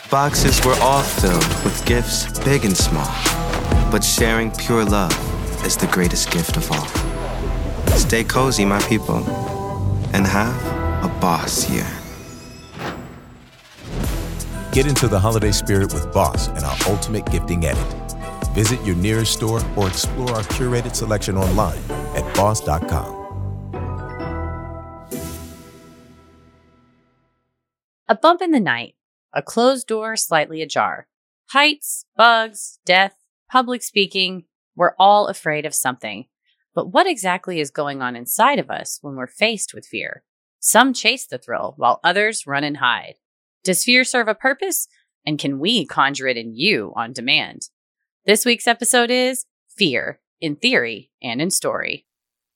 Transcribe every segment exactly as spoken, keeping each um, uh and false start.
Boxes were all filled with gifts big and small. But sharing pure love is the greatest gift of all. Stay cozy, my people, and have a boss year. Get into the holiday spirit with Boss and our Ultimate Gifting Edit. Visit your nearest store or explore our curated selection online at boss dot com. A bump in the night, a closed door slightly ajar. Heights, bugs, death, public speaking, we're all afraid of something. But what exactly is going on inside of us when we're faced with fear? Some chase the thrill while others run and hide. Does fear serve a purpose? And can we conjure it in you on demand? This week's episode is Fear, in Theory and in Story.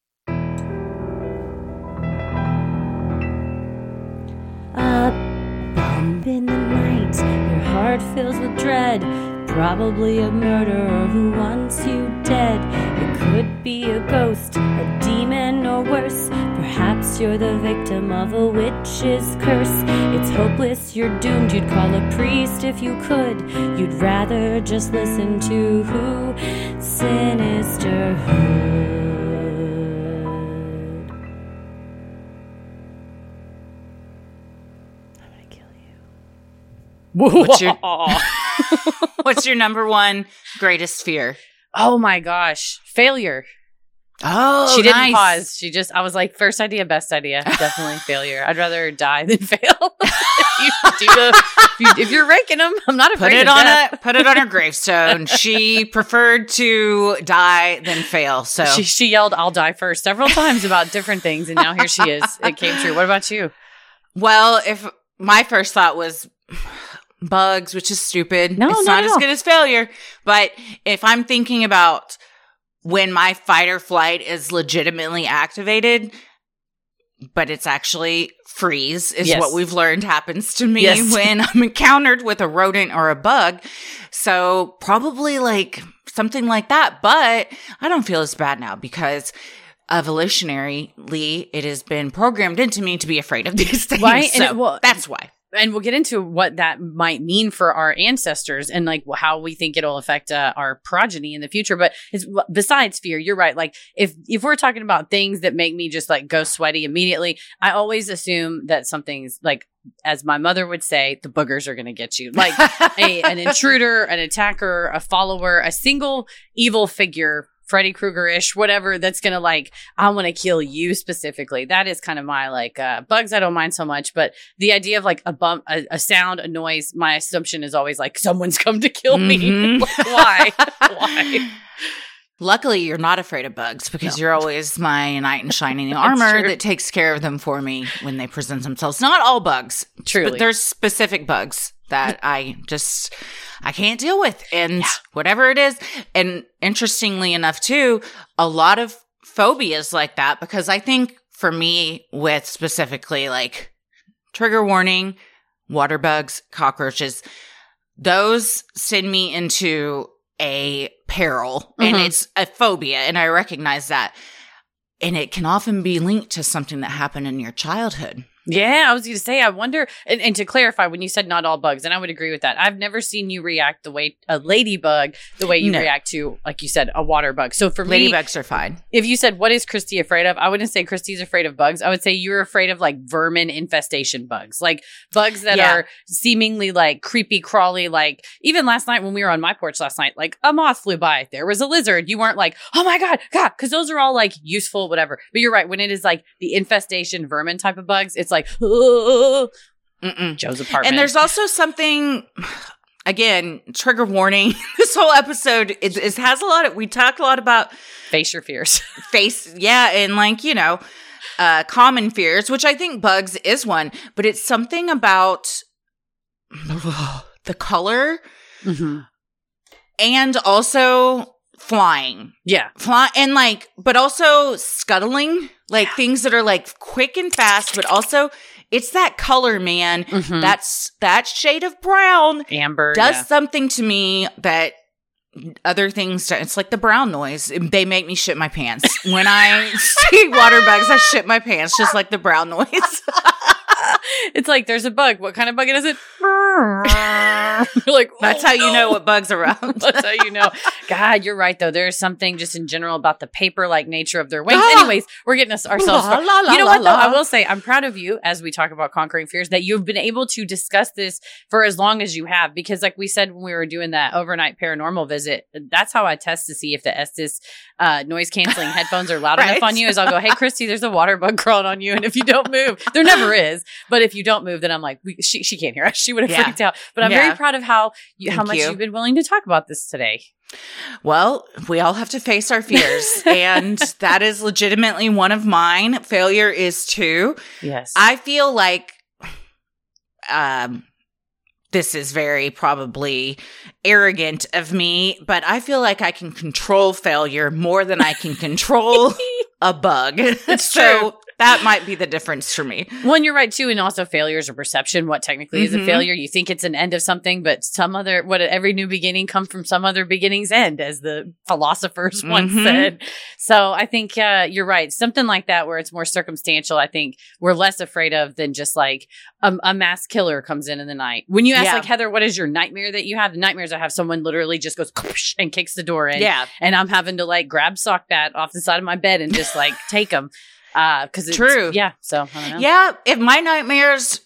A bump in the night, your heart fills with dread. Probably a murderer who wants you dead. It could be a ghost, a demon, or worse. Perhaps you're the victim of a witch's curse. It's hopeless, you're doomed. You'd call a priest if you could. You'd rather just listen to who? Sinisterhood. I'm gonna kill you. What's your, what's your number one greatest fear? Oh my gosh. Failure. Oh, She didn't nice. pause. She just, I was like, first idea, best idea. Definitely failure. I'd rather die than fail. if, you do the, if, you, if you're ranking them, I'm not afraid Put it of on death. a put it on her gravestone. She preferred to die than fail. So She, she yelled, I'll die first several times about different things. And now here she is. It came true. What about you? well, if my first thought was bugs, which is stupid. No, it's not not at as all. good as failure. But if I'm thinking about when my fight or flight is legitimately activated, but it's actually freeze, is Yes. what we've learned happens to me Yes. when I'm encountered with a rodent or a bug. So probably like something like that. But I don't feel as bad now because evolutionarily it has been programmed into me to be afraid of these things. Right? And So it- well- that's why. And we'll get into what that might mean for our ancestors and like how we think it'll affect uh, our progeny in the future. But it's, besides fear, you're right. Like if if we're talking about things that make me just like go sweaty immediately, I always assume that something's like, as my mother would say, the boogers are going to get you. Like a, an intruder, an attacker, a follower, a single evil figure, Freddy Krueger-ish, whatever, that's going to like, I want to kill you specifically. That is kind of my like, uh, bugs I don't mind so much, but the idea of like a bump, a, a sound, a noise, my assumption is always like, someone's come to kill me. Mhm. Like, why? Why? Luckily, you're not afraid of bugs because No. you're always my knight in shining armor true. that takes care of them for me when they present themselves. Not all bugs, Truly. but there's specific bugs that I just I can't deal with, and Yeah. whatever it is. And interestingly enough, too, a lot of phobias like that, because I think for me, with specifically like trigger warning, water bugs, cockroaches, those send me into a peril, and Mhm. it's a phobia, and I recognize that. And it can often be linked to something that happened in your childhood. Yeah, I was going to say, I wonder, and, and to clarify, when you said not all bugs, and I would agree with that, I've never seen you react the way a ladybug, the way you No. react to, like you said, a water bug. So for me, Ladybugs are fine. if you said, what is Christy afraid of? I wouldn't say Christy's afraid of bugs. I would say you're afraid of like vermin infestation bugs, like bugs that Yeah. are seemingly like creepy, crawly. Like even last night when we were on my porch last night, like a moth flew by. There was a lizard. You weren't like, oh my God, God, because those are all like useful, whatever. But you're right. When it is like the infestation vermin type of bugs, it's like, oh, Mm-mm. Joe's apartment. And there's also something, again, trigger warning. This whole episode is, is has a lot of, we talk a lot about face your fears. face, yeah, and like, you know, uh, common fears, which I think bugs is one, but it's something about the color Mm-hmm. and also flying. Yeah. Fly and like, but also scuttling, like things that are like quick and fast, but also it's that color, man. Mhm. That's that shade of brown Amber. does yeah. something to me that other things don't. It's like the brown noise. They make me shit my pants. When I see water bugs, I shit my pants, just like the brown noise. It's like there's a bug. What kind of bug is it? like, That's oh, how you no. know what bug's around. That's how you know. God, you're right, though. There's something just in general about the paper-like nature of their wings. Ah! Anyways, we're getting us ourselves. La, la, la, you know la, what, though? la. I will say I'm proud of you as we talk about conquering fears that you've been able to discuss this for as long as you have. Because like we said when we were doing that overnight paranormal visit, that's how I test to see if the Estes uh, noise-canceling headphones are loud Right. enough on you is I'll go, hey, Christy, there's a water bug crawling on you. And if you don't move, there never is. But if you don't move, then I'm like, we, she, she can't hear us. She would have Yeah. freaked out. But I'm Yeah. very proud of how you, how Thank much you. you've been willing to talk about this today. Well, we all have to face our fears, and that is legitimately one of mine. Failure is too. Yes. I feel like um, this is very probably arrogant of me, but I feel like I can control failure more than I can control a bug. It's so true. that might be the difference for me. Well, and you're right too, and also failure is a perception. What technically is a Mhm. failure? You think it's an end of something, but some other what every new beginning comes from some other beginning's end, as the philosophers once Mhm. said. So I think uh, you're right. Something like that, where it's more circumstantial. I think we're less afraid of than just like a, a mass killer comes in in the night. When you ask Yeah. like Heather, what is your nightmare that you have? The nightmares I have, someone literally just goes and kicks the door in. Yeah. and I'm having to like grab sock bat off the side of my bed and just like take them. Uh, cause it's, True. Yeah. So I don't know. Yeah, if my nightmares,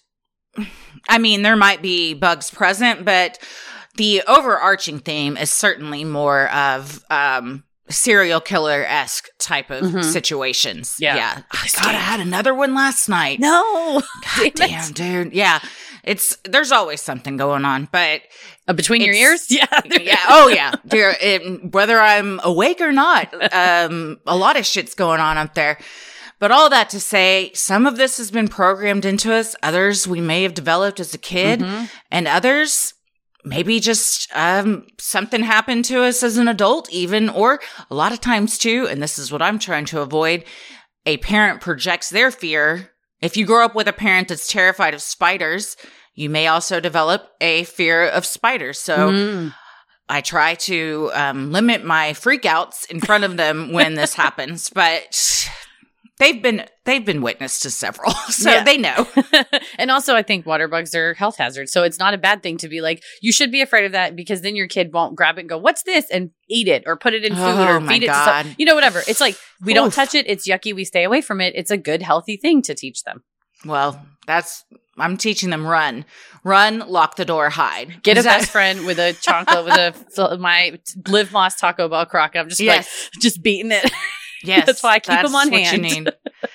I mean, there might be bugs present, but the overarching theme is certainly more of um, serial killer-esque type of Mhm. situations. Yeah. Yeah. Oh, God, I had another one last night. No. God damn, dude. Yeah. It's, there's always something going on, but Uh, between your It's- ears? Yeah. yeah. Oh, yeah. Dear, it, whether I'm awake or not, um, a lot of shit's going on up there. But all that to say, some of this has been programmed into us. Others we may have developed as a kid, Mhm. and others maybe just um, something happened to us as an adult, even, or a lot of times too. And this is what I'm trying to avoid. A parent projects their fear. If you grow up with a parent that's terrified of spiders, you may also develop a fear of spiders. So Mm. I try to um, limit my freakouts in front of them when this happens, but they've been they've been witness to several, so Yeah. they know. And also, I think water bugs are health hazards. So it's not a bad thing to be like, you should be afraid of that because then your kid won't grab it and go, what's this? And eat it or put it in food Oh, or my feed it to God. some, you know, whatever. It's like, we don't Oof. touch it. It's yucky. We stay away from it. It's a good, healthy thing to teach them. Well, that's I'm teaching them run, run, lock the door, hide. Get a Is that- best friend with a chocolate, with a, so my Live Moss Taco Bell crock. I'm just Yes. like, just beating it. Yes, That's why I keep that's them on what hand. You need.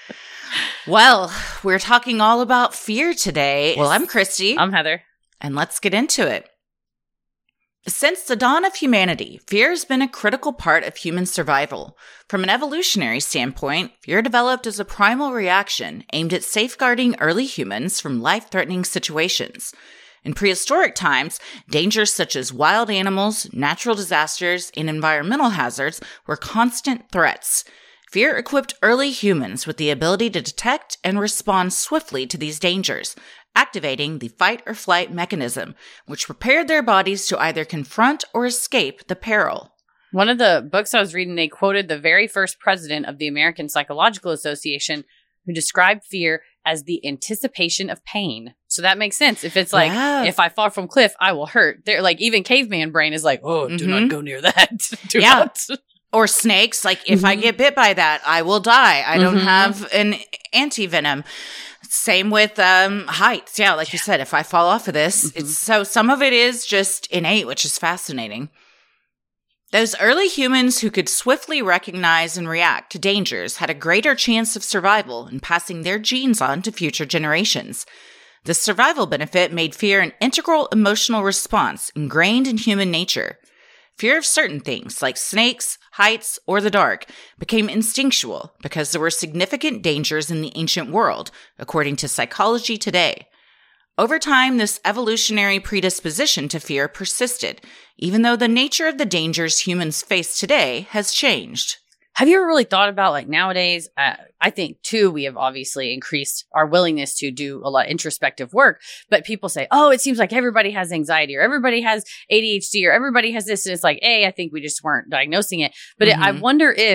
Well, we're talking all about fear today. Well, I'm Christy, I'm Heather. and let's get into it. Since the dawn of humanity, fear has been a critical part of human survival. From an evolutionary standpoint, fear developed as a primal reaction aimed at safeguarding early humans from life-threatening situations. In prehistoric times, dangers such as wild animals, natural disasters, and environmental hazards were constant threats. Fear equipped early humans with the ability to detect and respond swiftly to these dangers, activating the fight or flight mechanism, which prepared their bodies to either confront or escape the peril. One of the books I was reading, they quoted the very first president of the American Psychological Association who described fear as the anticipation of pain. So that makes sense. If it's like, Yeah. if I fall from a cliff, I will hurt. They're like, even caveman brain is like, oh, do Mhm. not go near that. do Yeah. not. Or snakes, like if I Mhm. get bit by that, I will die. I don't Mhm. have an anti-venom. Same with um, heights. Yeah, like you said, if I fall off of this, Mhm. it's so some of it is just innate, which is fascinating. Those early humans who could swiftly recognize and react to dangers had a greater chance of survival and passing their genes on to future generations. This survival benefit made fear an integral emotional response ingrained in human nature. Fear of certain things, like snakes, heights, or the dark, became instinctual because there were significant dangers in the ancient world, according to Psychology Today. Over time, this evolutionary predisposition to fear persisted, even though the nature of the dangers humans face today has changed. Have you ever really thought about like nowadays? Uh, I think too, we have obviously increased our willingness to do a lot of introspective work, but people say, oh, it seems like everybody has anxiety or everybody has A D H D or everybody has this. And it's like, A, I think we just weren't diagnosing it. But it, I Mhm. wonder if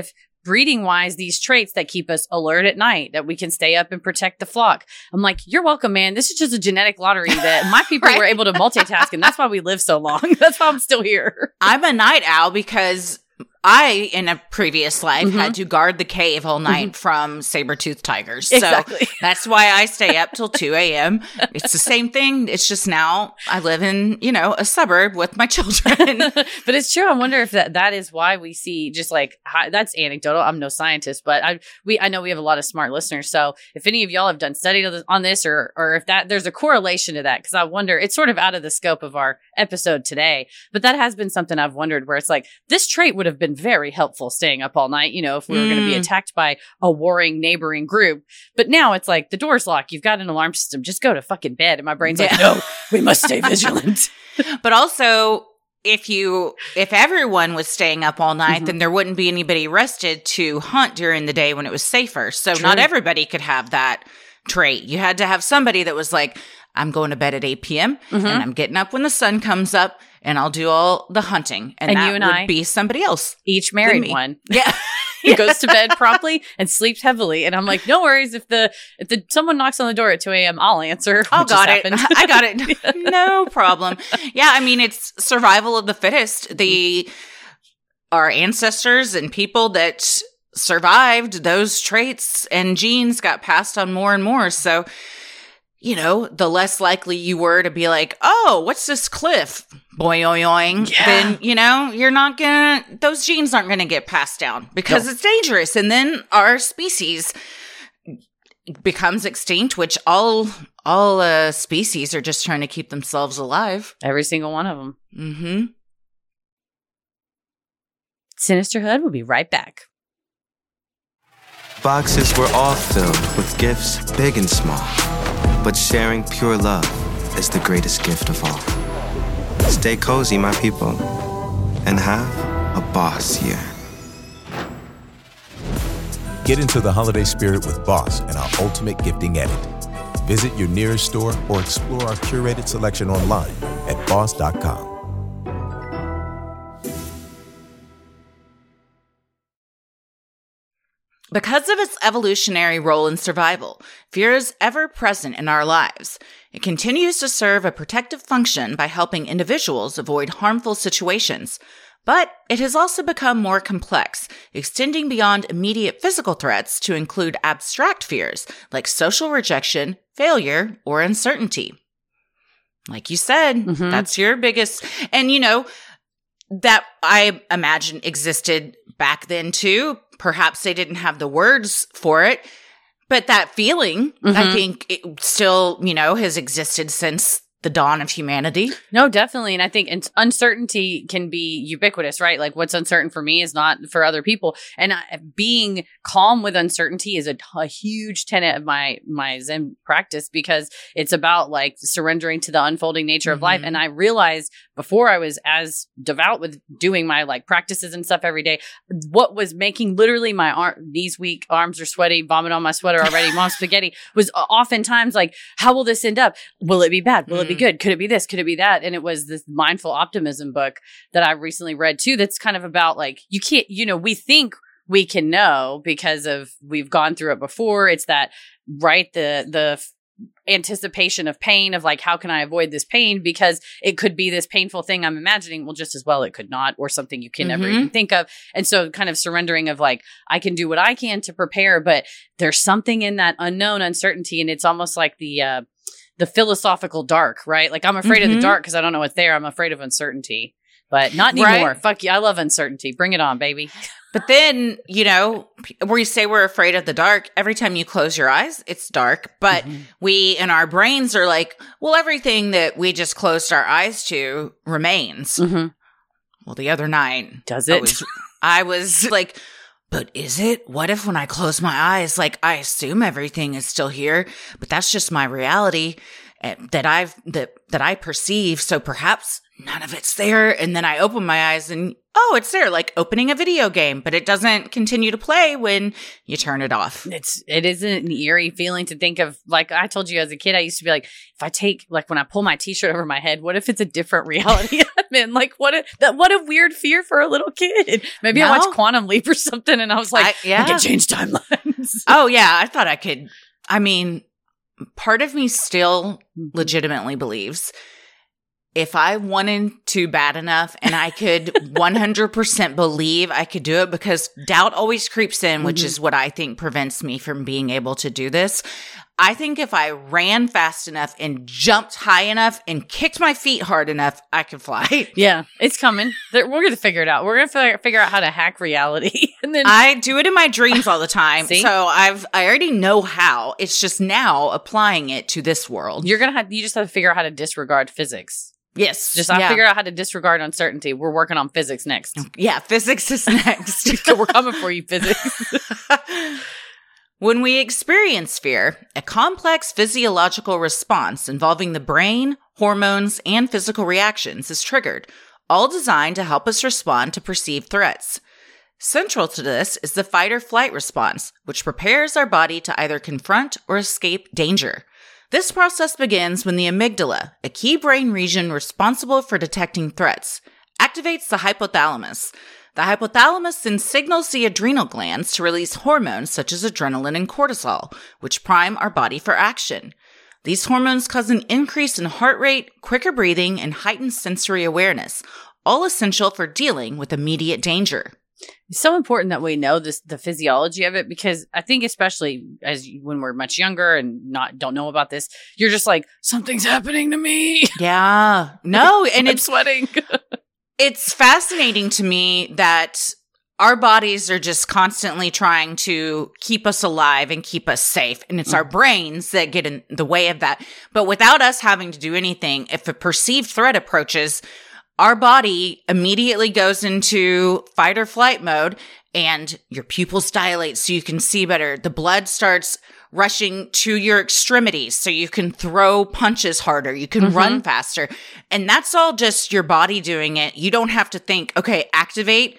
breeding wise, these traits that keep us alert at night, that we can stay up and protect the flock. I'm like, you're welcome, man. This is just a genetic lottery that my people Right? were able to multitask. And that's why we live so long. That's why I'm still here. I'm a night owl because I, in a previous life, Mhm. had to guard the cave all night Mhm. from saber-toothed tigers. Exactly. So that's why I stay up till two a.m. It's the same thing. It's just now I live in, you know, a suburb with my children. But it's true. I wonder if that, that is why we see just like hi, that's anecdotal. I'm no scientist, but I we I know we have a lot of smart listeners. So if any of y'all have done study on this- on this, or or if that there's a correlation to that, because I wonder, it's sort of out of the scope of our episode today, but that has been something I've wondered, where it's like this trait would have been very helpful staying up all night, you know, if we were going to be Mm. attacked by a warring neighboring group. But now it's like the door's locked. You've got an alarm system. Just go to fucking bed. And my brain's like, Yeah. no, we must stay vigilant. But also, if you, if everyone was staying up all night, Mhm. then there wouldn't be anybody rested to hunt during the day when it was safer. So True. not everybody could have that trait. You had to have somebody that was like, I'm going to bed at eight p.m. Mhm. and I'm getting up when the sun comes up and I'll do all the hunting. And, And that you and would I- be somebody else. Each married me. one. Yeah. He goes to bed promptly and sleeps heavily. And I'm like, no worries. If the if the someone knocks on the door at two a.m., I'll answer. Oh, which has got it. happened. I got it. No problem. Yeah, I mean, it's survival of the fittest. The our ancestors and people that survived those traits and genes got passed on more and more. So, you know, the less likely you were to be like, oh, what's this cliff? Boing, Yeah. then, you know, you're not gonna, those genes aren't gonna get passed down because No. it's dangerous. And then our species becomes extinct, which all, all uh, species are just trying to keep themselves alive. Every single one of them. Mm-hmm. Sinisterhood will be right back. Boxes were all filled with gifts, big and small. But sharing pure love is the greatest gift of all. Stay cozy, my people, and have a boss year. Get into the holiday spirit with Boss and our Ultimate Gifting Edit. Visit your nearest store or explore our curated selection online at boss dot com. Because of its evolutionary role in survival, fear is ever present in our lives. It continues to serve a protective function by helping individuals avoid harmful situations. But it has also become more complex, extending beyond immediate physical threats to include abstract fears like social rejection, failure, or uncertainty. Like you said, Mhm. that's your biggest, and you know, that I imagine existed back then too. Perhaps they didn't have the words for it, but that feeling, I Mhm. think it still, you know, has existed since the dawn of humanity. No, definitely. And I think it's, uncertainty can be ubiquitous, right? Like what's uncertain for me is not for other people. And I, being calm with uncertainty is a, a huge tenet of my, my Zen practice, because it's about like surrendering to the unfolding nature of life. Mhm. And I realized before I was as devout with doing my like practices and stuff every day, what was making literally my arm, knees weak, arms are sweaty, vomit on my sweater already, mom spaghetti, was oftentimes like, how will this end up? Will it be bad? Will it be Mm. good? Could it be this? Could it be that? And it was this mindful optimism book that I recently read too. That's kind of about like, you can't, you know, we think we can know because of, we've gone through it before. It's that, right? The, the f- anticipation of pain of like, how can I avoid this pain? Because it could be this painful thing I'm imagining. Well, just as well, it could not, or something you can never Mhm. even think of. And so kind of surrendering of like, I can do what I can to prepare, but there's something in that unknown uncertainty. And it's almost like the, uh, the philosophical dark, right? Like I'm afraid of Mhm. the dark because I don't know what's there. I'm afraid of uncertainty, but not Right. anymore. Fuck you. I love uncertainty. Bring it on, baby. But then, you know, p- where you say we're afraid of the dark, every time you close your eyes, it's dark. But Mhm. we in our brains are like, well, everything that we just closed our eyes to remains. Mm-hmm. Well, the other night, Does I it? was, I was like, but is it? What if when I close my eyes, like I assume everything is still here, but that's just my reality eh, that I've, that, that I perceive. So perhaps none of it's there. And then I open my eyes and oh, it's there, like opening a video game, but it doesn't continue to play when you turn it off. It's, it isn't an eerie feeling to think of, like I told you as a kid, I used to be like, if I take, like when I pull my t-shirt over my head, what if it's a different reality I'm in? Like what a, that, what a weird fear for a little kid. Maybe No. I watched Quantum Leap or something and I was like, I- yeah. I can change timelines. Oh, yeah. I thought I could. I mean, part of me still legitimately believes if I wanted to bad enough and I could one hundred percent believe I could do it, because doubt always creeps in, which Mhm. is what I think prevents me from being able to do this. I think if I ran fast enough and jumped high enough and kicked my feet hard enough, I could fly. Yeah, it's coming. They're, we're going to figure it out. We're going to figure, figure out how to hack reality. And then I do it in my dreams all the time. See? So I've, I already know how. It's just now applying it to this world. you're going to have, you just have to figure out how to disregard physics. Yes. Just I yeah. figure out how to disregard uncertainty. We're working on physics next. Yeah, physics is next. So we're coming for you, physics. When we experience fear, a complex physiological response involving the brain, hormones, and physical reactions is triggered, all designed to help us respond to perceived threats. Central to this is the fight or flight response, which prepares our body to either confront or escape danger. This process begins when the amygdala, a key brain region responsible for detecting threats, activates the hypothalamus. The hypothalamus then signals the adrenal glands to release hormones such as adrenaline and cortisol, which prime our body for action. These hormones cause an increase in heart rate, quicker breathing, and heightened sensory awareness, all essential for dealing with immediate danger. It's so important that we know this, the physiology of it, because I think especially as you, when we're much younger and not don't know about this, you're just like, something's happening to me. Yeah. No, and I'm it's sweating. it's fascinating to me that our bodies are just constantly trying to keep us alive and keep us safe. And it's our brains that get in the way of that. But without us having to do anything, if a perceived threat approaches, our body immediately goes into fight or flight mode, and your pupils dilate so you can see better. The blood starts rushing to your extremities so you can throw punches harder. You can Mhm. run faster. And that's all just your body doing it. You don't have to think, okay, activate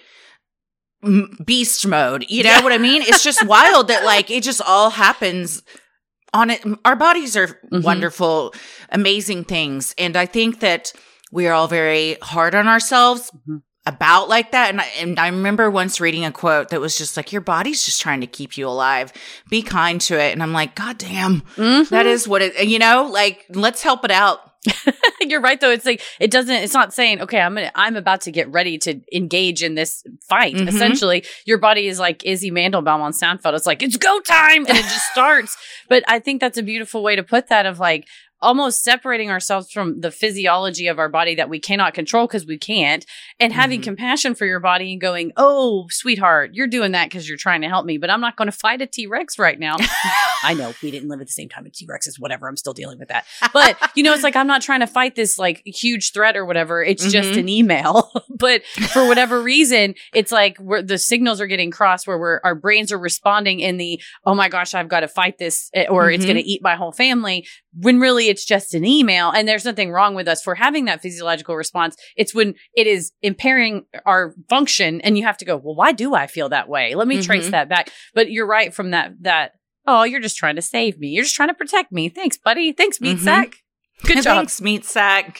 m- beast mode. You know Yeah. what I mean? It's just wild that like it just all happens on it. Our bodies are Mhm. wonderful, amazing things. And I think that we are all very hard on ourselves Mhm. about like that. And I, and I remember once reading a quote that was just like, your body's just trying to keep you alive. Be kind to it. And I'm like, God damn, Mhm. that is what it, you know, like, let's help it out. You're right, though. It's like, it doesn't, it's not saying, okay, I'm gonna, I'm about to get ready to engage in this fight. Mhm. Essentially, your body is like Izzy Mandelbaum on Seinfeld. It's like, it's go time. And it just starts. But I think that's a beautiful way to put that, of like, almost separating ourselves from the physiology of our body that we cannot control because we can't, and having Mhm. compassion for your body and going, oh, sweetheart, you're doing that because you're trying to help me, but I'm not going to fight a T-Rex right now. I know we didn't live at the same time as T-Rexes, whatever. I'm still dealing with that. But, you know, it's like, I'm not trying to fight this like huge threat or whatever. It's just Mhm. an email. But for whatever reason, it's like we're, the signals are getting crossed where we're, our brains are responding in the, oh my gosh, I've got to fight this, eh, or it's Mhm. going to eat my whole family, when really it's just an email. And there's nothing wrong with us for having that physiological response. It's when it is impairing our function and you have to go, well, why do I feel that way? Let me trace Mhm. that back. But you're right from that, that, oh, you're just trying to save me. You're just trying to protect me. Thanks, buddy. Thanks, meat Mhm. sack. Good job. Thanks, meat sack.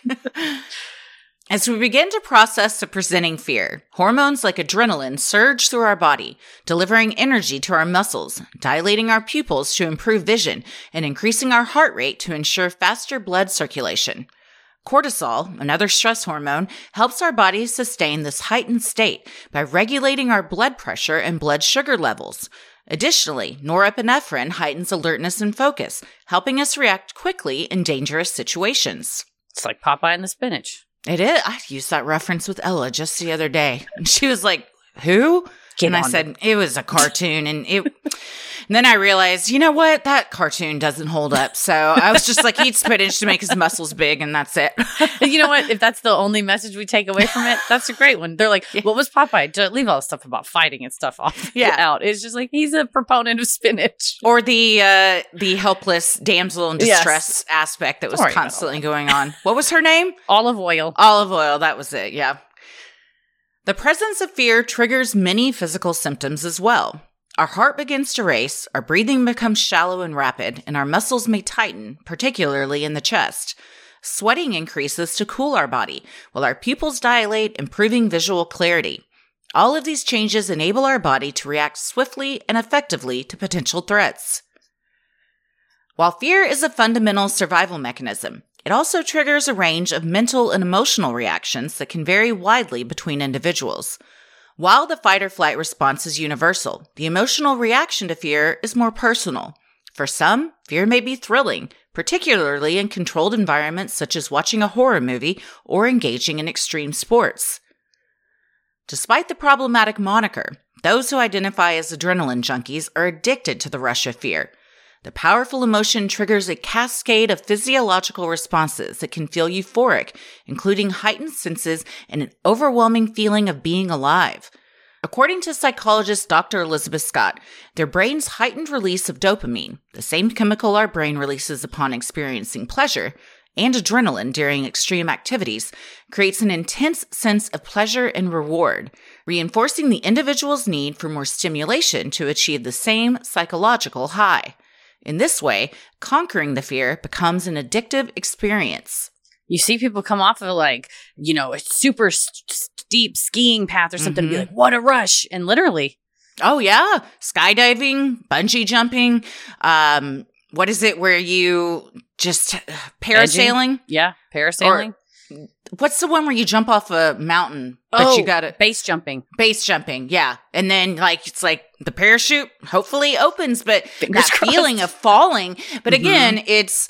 As we begin to process the presenting fear, hormones like adrenaline surge through our body, delivering energy to our muscles, dilating our pupils to improve vision, and increasing our heart rate to ensure faster blood circulation. Cortisol, another stress hormone, helps our bodies sustain this heightened state by regulating our blood pressure and blood sugar levels. Additionally, norepinephrine heightens alertness and focus, helping us react quickly in dangerous situations. It's like Popeye and the spinach. It is. I used that reference with Ella just the other day. And she was like, who? Get and I on said, it was a cartoon. And it, and then I realized, you know what? That cartoon doesn't hold up. So I was just like, eat spinach to make his muscles big, and that's it. And you know what? If that's the only message we take away from it, that's a great one. They're like, what was Popeye? Just leave all the stuff about fighting and stuff off Yeah. out. It's just like, he's a proponent of spinach. Or the uh, the helpless damsel in Yes. distress aspect that was Don't worry about constantly going on. What was her name? Olive oil. Olive oil. That was it. Yeah. The presence of fear triggers many physical symptoms as well. Our heart begins to race, our breathing becomes shallow and rapid, and our muscles may tighten, particularly in the chest. Sweating increases to cool our body, while our pupils dilate, improving visual clarity. All of these changes enable our body to react swiftly and effectively to potential threats. While fear is a fundamental survival mechanism, it also triggers a range of mental and emotional reactions that can vary widely between individuals. While the fight or flight response is universal, the emotional reaction to fear is more personal. For some, fear may be thrilling, particularly in controlled environments such as watching a horror movie or engaging in extreme sports. Despite the problematic moniker, those who identify as adrenaline junkies are addicted to the rush of fear. The powerful emotion triggers a cascade of physiological responses that can feel euphoric, including heightened senses and an overwhelming feeling of being alive. According to psychologist Doctor Elizabeth Scott, their brain's heightened release of dopamine, the same chemical our brain releases upon experiencing pleasure, and adrenaline during extreme activities, creates an intense sense of pleasure and reward, reinforcing the individual's need for more stimulation to achieve the same psychological high. In this way, conquering the fear becomes an addictive experience. You see people come off of like, you know, a super st- steep skiing path or something Mm-hmm. and be like, what a rush. And literally. Oh, yeah. Skydiving, bungee jumping. Um, what is it where you just parasailing? Edging. Yeah. Parasailing. Or, what's the one where you jump off a mountain, but oh, you got to base jumping. Base jumping, yeah. And then like it's like the parachute hopefully opens, but Fingers that crossed. feeling of falling. But Mhm. again, it's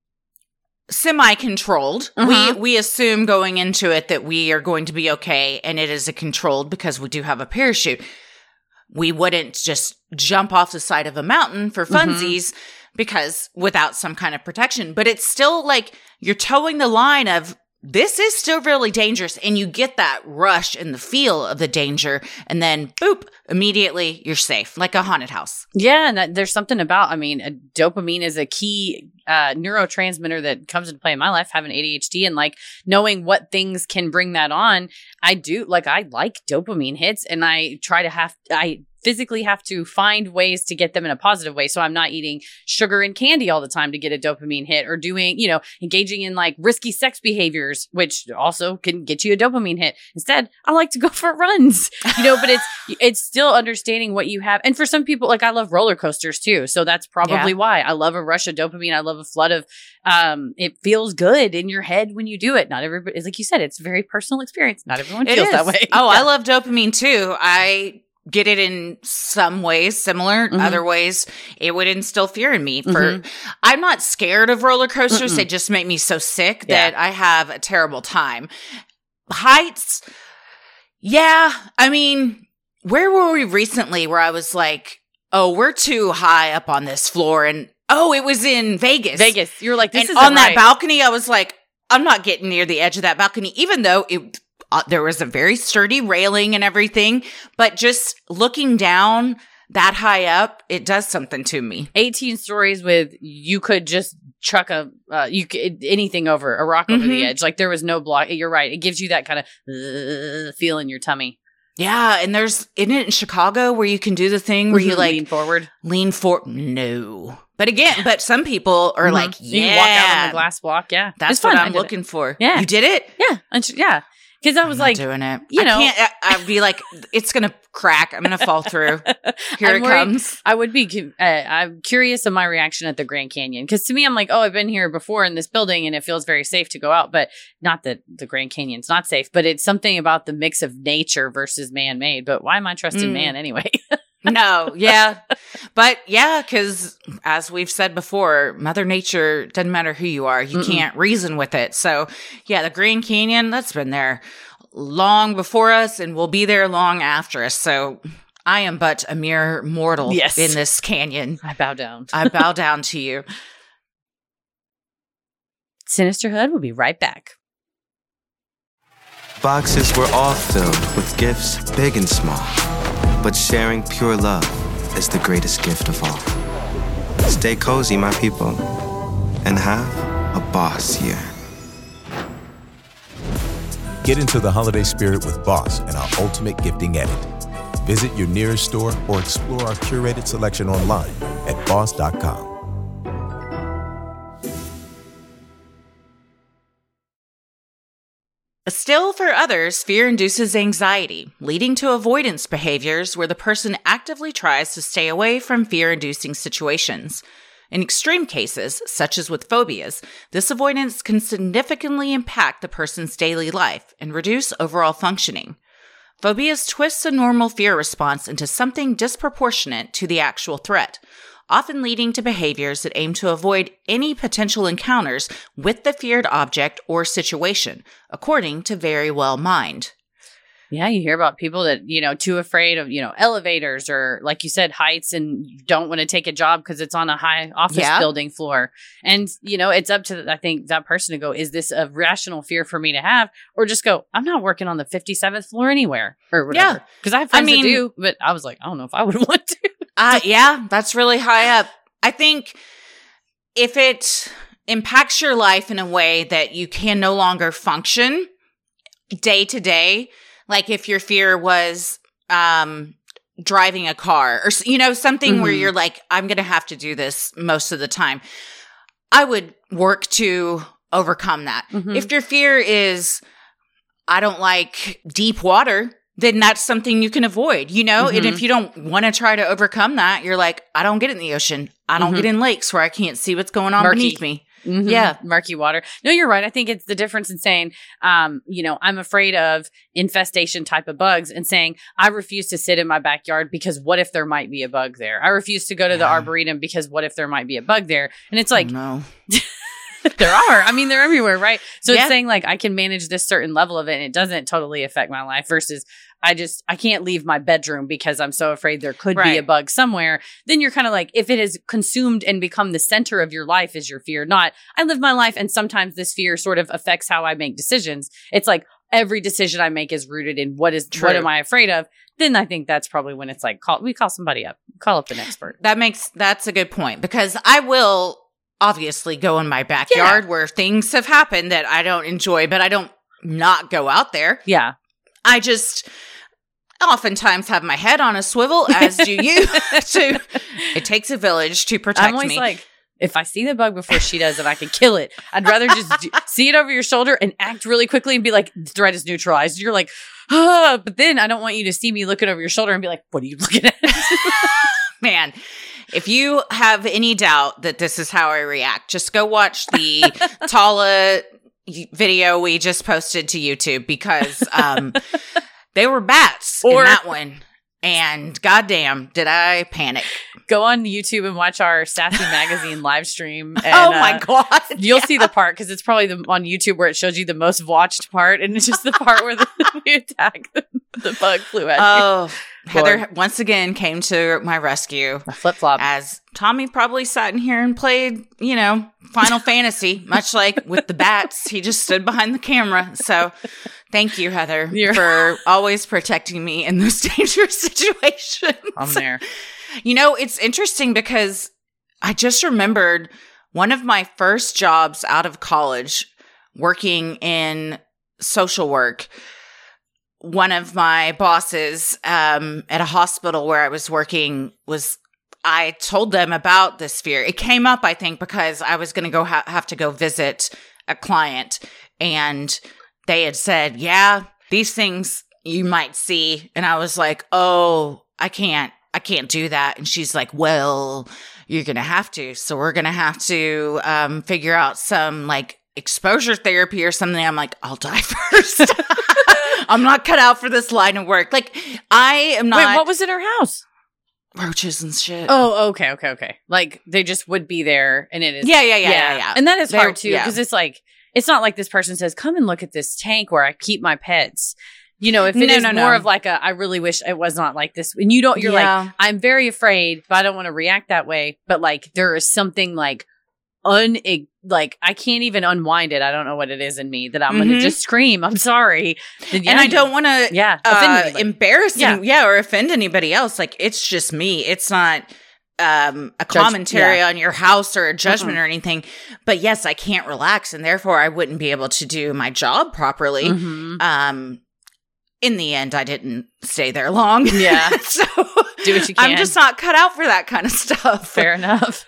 semi-controlled. Mhm. We we assume going into it that we are going to be okay, and it is a controlled because we do have a parachute. We wouldn't just jump off the side of a mountain for funsies because without some kind of protection. But it's still like you're towing the line of this is still really dangerous, and you get that rush and the feel of the danger, and then boop, immediately you're safe, like a haunted house. Yeah, and that, there's something about, I mean, uh, dopamine is a key uh, neurotransmitter that comes into play in my life, having A D H D, and like knowing what things can bring that on. I do, like, I like dopamine hits, and I try to have, I physically have to find ways to get them in a positive way. So I'm not eating sugar and candy all the time to get a dopamine hit, or doing, you know, engaging in like risky sex behaviors, which also can get you a dopamine hit. Instead, I like to go for runs, you know, but it's, it's still understanding what you have. And for some people, like I love roller coasters too. So that's probably Yeah. why I love a rush of dopamine. I love a flood of, um, it feels good in your head when you do it. Not everybody, like you said, it's a very personal experience. Not everyone It feels is. that way. Oh, Yeah. I love dopamine too. I get it in some ways similar. Mhm. Other ways, it would instill fear in me. For Mhm. I'm not scared of roller coasters. Mm-mm. They just make me so sick Yeah. that I have a terrible time. Heights, yeah. I mean, where were we recently where I was like, oh, we're too high up on this floor? And oh, it was in Vegas. Vegas. You're like, this and is on that right. balcony, I was like, I'm not getting near the edge of that balcony, even though it uh, there was a very sturdy railing and everything. But just looking down that high up, it does something to me. eighteen stories with, you could just chuck a, uh, you could, anything over, a rock over the Mhm. edge. Like there was no block. You're right. It gives you that kind of uh, feel in your tummy. Yeah, and there's isn't it in Chicago where you can do the thing where you like lean forward. lean for no. But again, but some people are Mhm. like, So yeah, you walk out on the glass walk. Yeah. that's It's fun. what I I'm did it. looking for. Yeah. You did it? Yeah. And sh- yeah. Because I was I'm not like, doing it. you I know- can't, I, I'd be like, it's gonna crack. I'm gonna fall through. Here I'm it worried- comes. I would be, cu- uh, I'm curious of my reaction at the Grand Canyon. Because to me, I'm like, oh, I've been here before in this building and it feels very safe to go out. But not that the Grand Canyon's not safe, but it's something about the mix of nature versus man made. But why am I trusting Mm. man anyway? No, yeah. But yeah, because as we've said before, Mother Nature, doesn't matter who you are, you Mm-mm. can't reason with it. So yeah, the Grand Canyon, that's been there long before us and will be there long after us. So I am but a mere mortal Yes. in this canyon. I bow down. I bow down to you. Sinisterhood will be right back. Boxes were all filled with gifts, big and small. But sharing pure love is the greatest gift of all. Stay cozy, my people, and have a boss year. Get into the holiday spirit with Boss and our Ultimate Gifting Edit. Visit your nearest store or explore our curated selection online at boss dot com. Still, for others, fear induces anxiety, leading to avoidance behaviors where the person actively tries to stay away from fear-inducing situations. In extreme cases, such as with phobias, this avoidance can significantly impact the person's daily life and reduce overall functioning. Phobias twist a normal fear response into something disproportionate to the actual threat, often leading to behaviors that aim to avoid any potential encounters with the feared object or situation, according to Verywell Mind. Yeah, you hear about people that, you know, too afraid of, you know, elevators or, like you said, heights, and don't want to take a job because it's on a high office Yeah. building floor. And, you know, it's up to, I think, that person to go, is this a rational fear for me to have? Or just go, I'm not working on the fifty-seventh floor anywhere or whatever. Yeah. Because I have friends I mean- that do, but I was like, I don't know if I would want to. Uh, yeah, that's really high up. I think if it impacts your life in a way that you can no longer function day to day, like if your fear was um, driving a car or, you know, something Mhm. where you're like, I'm going to have to do this most of the time, I would work to overcome that. Mhm. If your fear is, I don't like deep water, then that's something you can avoid, you know? And Mhm. if you don't want to try to overcome that, you're like, I don't get in the ocean. I don't Mhm. get in lakes where I can't see what's going on Murky. beneath me. Mhm. Yeah. Murky water. No, you're right. I think it's the difference in saying, um, you know, I'm afraid of infestation type of bugs, and saying, I refuse to sit in my backyard because what if there might be a bug there? I refuse to go to the Yeah. arboretum because what if there might be a bug there? And it's like, no. there are. I mean, they're everywhere, right? So Yeah. it's saying like I can manage this certain level of it and it doesn't totally affect my life, versus I just, I can't leave my bedroom because I'm so afraid there could be Right. a bug somewhere. Then you're kind of like, if it has consumed and become the center of your life is your fear, not I live my life and sometimes this fear sort of affects how I make decisions. It's like every decision I make is rooted in what is, True. what am I afraid of? Then I think that's probably when it's like, call, we call somebody up, call up an expert. That makes, that's a good point, because I will obviously go in my backyard where things have happened that I don't enjoy, but I don't not go out there. Yeah. I just oftentimes have my head on a swivel, as do you. to, it takes a village to protect I'm always me. like, if I see the bug before she does and I can kill it, I'd rather just do, see it over your shoulder and act really quickly and be like, the threat is neutralized. You're like, ah, but then I don't want you to see me looking over your shoulder and be like, what are you looking at? Man, if you have any doubt that this is how I react, just go watch the Tala video we just posted to YouTube, because um, they were bats Or- in that one. And goddamn, did I panic. Go on YouTube and watch our Sassy Magazine live stream. And, oh my uh, God. You'll Yeah. see the part, because it's probably the, on YouTube where it shows you the most watched part. And it's just the part where the, we attack the, the bug flew at you. Oh, Heather Lord. once again came to my rescue. Flip flop. As Tommy probably sat in here and played, you know, Final Fantasy, much like with the bats. He just stood behind the camera. So thank you, Heather, You're- for always protecting me in those dangerous situations. I'm there. You know, it's interesting because I just remembered one of my first jobs out of college working in social work. One of my bosses um, at a hospital where I was working was, I told them about this fear. It came up, I think, because I was going to go ha- have to go visit a client, and they had said, yeah, these things you might see. And I was like, oh, I can't, I can't do that. And she's like, well, you're going to have to. So we're going to have to um, figure out some like exposure therapy or something. I'm like, I'll die first. I'm not cut out for this line of work. Like, I am not. Wait, what was in her house? Roaches and shit. Oh, okay, okay, okay. Like they just would be there, and it is. Yeah, yeah, yeah, yeah, yeah. And that is They're- hard too, yeah. because it's like it's not like this person says, "Come and look at this tank where I keep my pets." You know, if it No, is no, more no. of like a, I really wish it was not like this, and you don't, you're Yeah. like, I'm very afraid, but I don't want to react that way. But like, there is something like un, like I can't even unwind it. I don't know what it is in me that I'm going Mhm. to just scream. I'm sorry, Then, yeah, and I you- don't want to yeah, offend uh, anybody. embarrass Yeah. any- yeah, or offend anybody else. Like, it's just me. It's not um, a Judge- commentary yeah. on your house or a judgment Mhm. or anything. But yes, I can't relax, and therefore I wouldn't be able to do my job properly. Mhm. Um, in the end, I didn't stay there long. Yeah. So Do what you I'm can. just not cut out for that kind of stuff. Fair enough.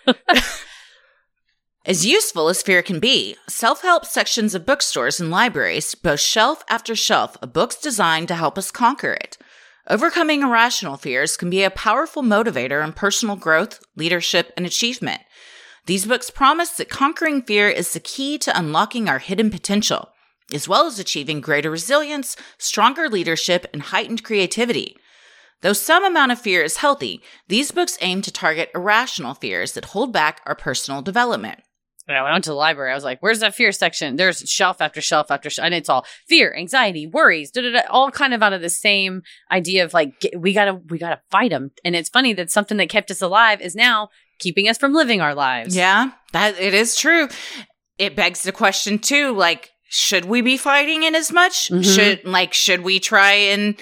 As useful as fear can be, self-help sections of bookstores and libraries boast shelf after shelf of books designed to help us conquer it. Overcoming irrational fears can be a powerful motivator in personal growth, leadership, and achievement. These books promise that conquering fear is the key to unlocking our hidden potential, as well as achieving greater resilience, stronger leadership, and heightened creativity. Though some amount of fear is healthy, these books aim to target irrational fears that hold back our personal development. When I went to the library, I was like, where's that fear section? There's shelf after shelf after shelf. And it's all fear, anxiety, worries, da, da, da, all kind of out of the same idea of like, get, we gotta, we gotta fight them. And it's funny that something that kept us alive is now keeping us from living our lives. Yeah, that it is true. It begs the question too, like, should we be fighting it as much? Mhm. Should, like, should we try and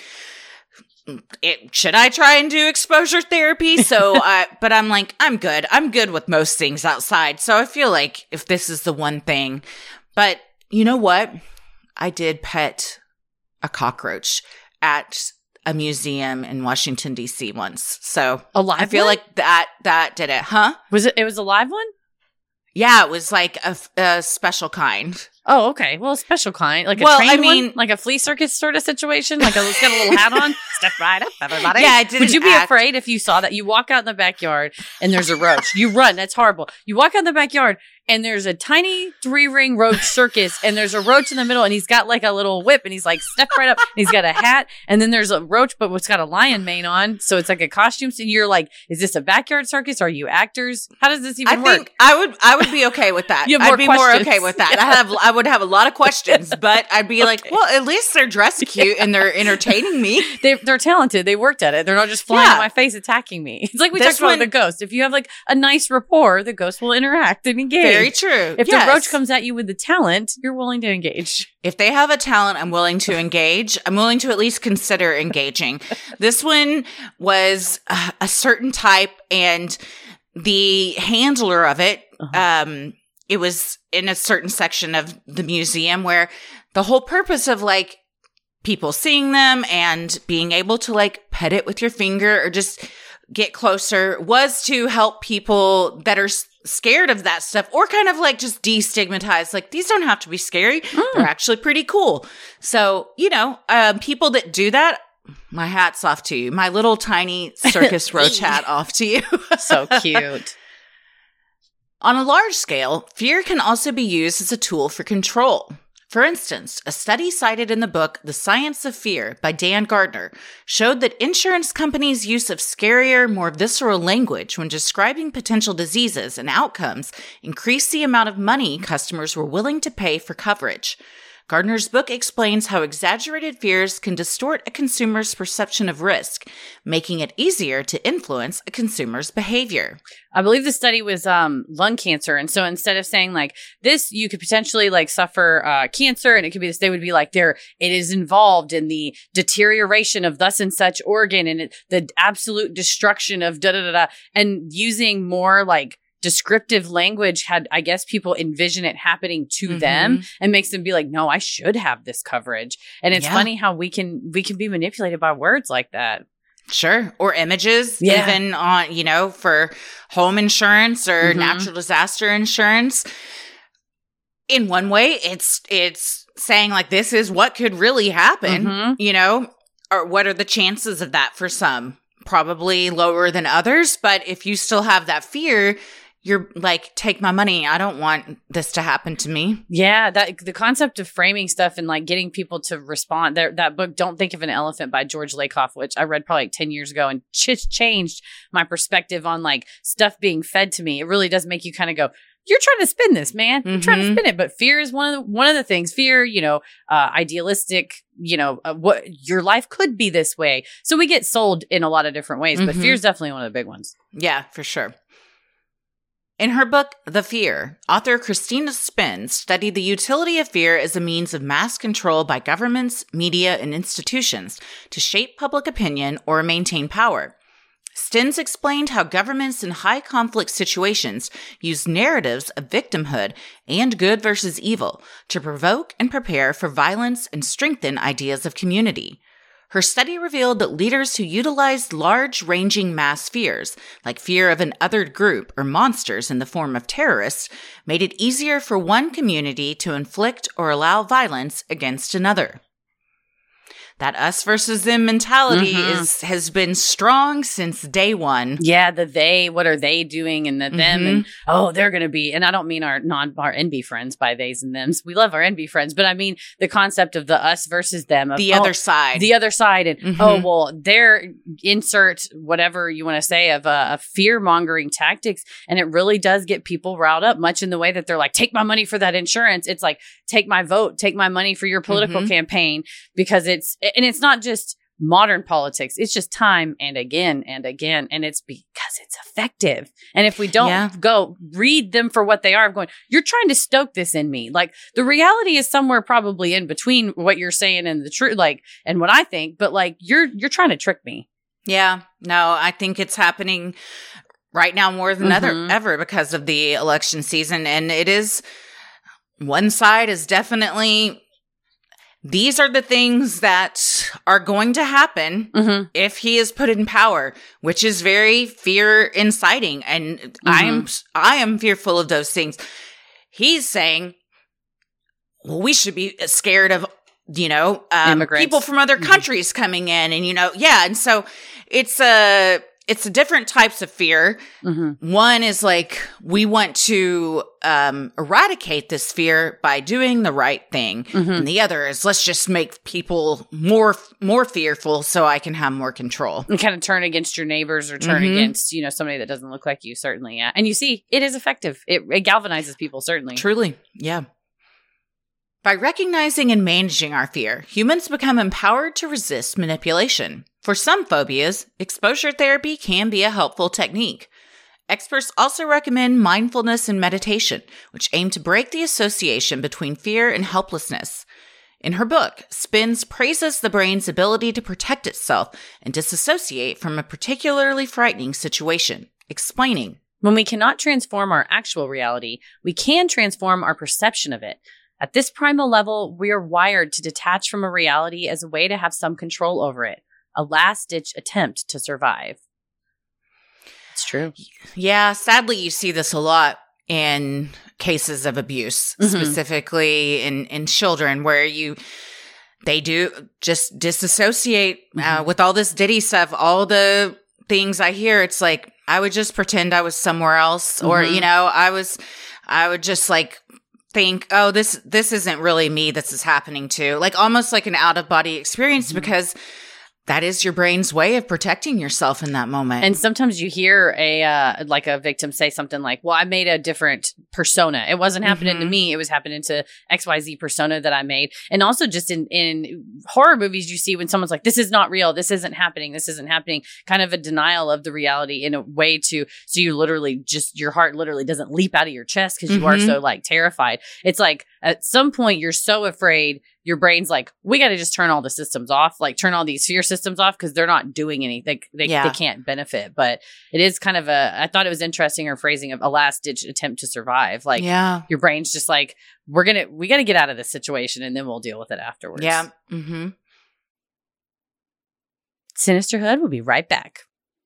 It, should I try and do exposure therapy? So, uh, but I'm like, I'm good. I'm good with most things outside. So I feel like if this is the one thing, but you know what? I did pet a cockroach at a museum in Washington, D C once. So A live I feel one? like that, that did it. Huh? Was it, it was a live one? Yeah, it was like a, a special kind. Oh, okay. Well, a special kind, like a Well, trained I mean- one? Like a flea circus sort of situation. Like a, it's got a little hat on. Step right up, everybody. Yeah, it didn't Would you be act- afraid if you saw that? You walk out in the backyard and there's a roach. You run. That's horrible. You walk out in the backyard and there's a tiny three ring roach circus and there's a roach in the middle and he's got like a little whip and he's like, step right up. And he's got a hat and then there's a roach, but it's got a lion mane on. So it's like a costume. And you're like, is this a backyard circus? Are you actors? How does this even I work? think I would I would be okay with that. You have I'd more be more questions. okay with that. I have I would have a lot of questions, but I'd be like, well, at least they're dressed cute and they're entertaining me. They, they're talented. They worked at it. They're not just flying Yeah. in my face attacking me. It's like we This talked about one- with the ghost. If you have like a nice rapport, the ghost will interact and engage. Very true. If Yes. the roach comes at you with the talent, you're willing to engage. If they have a talent, I'm willing to engage. I'm willing to at least consider engaging. This one was uh, a certain type, and the handler of it, Uh-huh. um, it was in a certain section of the museum where the whole purpose of like people seeing them and being able to like pet it with your finger or just get closer was to help people that are s- scared of that stuff or kind of like just destigmatize, like these don't have to be scary. They're actually pretty cool. So, you know, um, people that do that, my hat's off to you. My little tiny circus roach hat off to you. So cute. On a large scale, fear can also be used as a tool for control. For instance, a study cited in the book The Science of Fear by Dan Gardner showed that insurance companies' use of scarier, more visceral language when describing potential diseases and outcomes increased the amount of money customers were willing to pay for coverage. Gardner's book explains how exaggerated fears can distort a consumer's perception of risk, making it easier to influence a consumer's behavior. I believe the study was um, lung cancer. And so instead of saying like this, you could potentially like suffer uh, cancer and it could be this, they would be like there, it is involved in the deterioration of thus and such organ and it, the absolute destruction of da da da da. And using more like descriptive language had, I guess, people envision it happening to Mhm. them and makes them be like, no, I should have this coverage. And it's Yeah. funny how we can, we can be manipulated by words like that. Sure. Or images, Yeah. even on, you know, for home insurance or Mhm. natural disaster insurance. In one way, it's, it's saying like, this is what could really happen, Mhm. you know, or what are the chances of that for some? Probably lower than others. But if you still have that fear, you're like, take my money. I don't want this to happen to me. Yeah, that the concept of framing stuff and like getting people to respond. There, that book, "Don't Think of an Elephant" by George Lakoff, which I read probably like ten years ago, and just changed my perspective on like stuff being fed to me. It really does make you kind of go, "You're trying to spin this, man. You're trying to Mhm. spin it." But fear is one of the one of the things. Fear, you know, uh, idealistic. You know, uh, what your life could be this way. So we get sold in a lot of different ways, but Mhm. fear is definitely one of the big ones. Yeah, for sure. In her book, The Fear, author Christina Spence studied the utility of fear as a means of mass control by governments, media, and institutions to shape public opinion or maintain power. Stens explained how governments in high conflict situations use narratives of victimhood and good versus evil to provoke and prepare for violence and strengthen ideas of community. Her study revealed that leaders who utilized large-ranging mass fears, like fear of an othered group or monsters in the form of terrorists, made it easier for one community to inflict or allow violence against another. That us versus them mentality mm-hmm. is has been strong since day one. Yeah, the they, what are they doing, and the mm-hmm. them, and oh, they're going to be, and I don't mean our non our N B friends by theys and thems. We love our N B friends, but I mean the concept of the us versus them, of, the oh, other side, the other side, and mm-hmm. oh well, they're insert whatever you want to say of uh, of fear mongering tactics, and it really does get people riled up. Much in the way that they're like, take my money for that insurance. It's like, take my vote, take my money for your political mm-hmm. campaign, because it's. And it's not just modern politics. It's just time and again and again. And it's because it's effective. And if we don't yeah. go read them for what they are, I'm going, you're trying to stoke this in me. Like, the reality is somewhere probably in between what you're saying and the truth, like, and what I think, but like, you're, you're trying to trick me. Yeah. No, I think it's happening right now more than Mm-hmm. ever, ever because of the election season. And it is, one side is definitely, these are the things that are going to happen Mm-hmm. if he is put in power, which is very fear inciting. And Mm-hmm. I am, I am fearful of those things. He's saying, well, we should be scared of, you know, um, people from other countries mm-hmm. coming in, and, you know, yeah. And so it's a, it's a different types of fear. Mm-hmm. One is like, we want to um, eradicate this fear by doing the right thing. Mm-hmm. And the other is, let's just make people more more fearful so I can have more control. And kind of turn against your neighbors, or turn Mm-hmm. against, you know, somebody that doesn't look like you, certainly. Yeah. And you see, it is effective. It, it galvanizes people, certainly. Truly, yeah. By recognizing and managing our fear, humans become empowered to resist manipulation. For some phobias, exposure therapy can be a helpful technique. Experts also recommend mindfulness and meditation, which aim to break the association between fear and helplessness. In her book, Spence praises the brain's ability to protect itself and disassociate from a particularly frightening situation, explaining, when we cannot transform our actual reality, we can transform our perception of it. At this primal level, we are wired to detach from a reality as a way to have some control over it, a last-ditch attempt to survive. It's true. Yeah, sadly, you see this a lot in cases of abuse, mm-hmm. specifically in, in children, where you they do just disassociate mm-hmm. uh, with all this Diddy stuff, all the things I hear. It's like, I would just pretend I was somewhere else, or, mm-hmm. you know, I was, I would just like think, oh, this, this isn't really me this is happening to. Like, almost like an out of body experience, mm-hmm. because that is your brain's way of protecting yourself in that moment. And sometimes you hear a uh, like a victim say something like, well, I made a different persona. It wasn't happening mm-hmm. to me. It was happening to X Y Z persona that I made. And also just in, in horror movies, you see when someone's like, this is not real. This isn't happening. This isn't happening. Kind of a denial of the reality in a way to, so you literally just, your heart literally doesn't leap out of your chest because you mm-hmm. are so like terrified. It's like at some point you're so afraid, your brain's like, we got to just turn all the systems off, like turn all these fear systems off, because they're not doing anything. They, yeah. they can't benefit. But it is kind of a, I thought it was interesting, her phrasing of a last ditch attempt to survive. Like, yeah. your brain's just like, we're going to, we got to get out of this situation and then we'll deal with it afterwards. Yeah. Mm-hmm. Sinisterhood will be right back.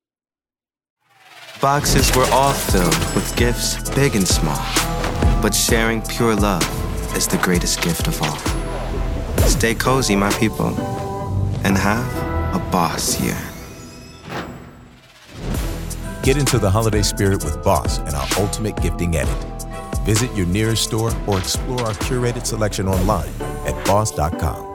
Boxes were all filled with gifts, big and small. But sharing pure love is the greatest gift of all. Stay cozy, my people, and have a boss year. Get into the holiday spirit with Boss and our Ultimate Gifting Edit. Visit your nearest store or explore our curated selection online at boss dot com.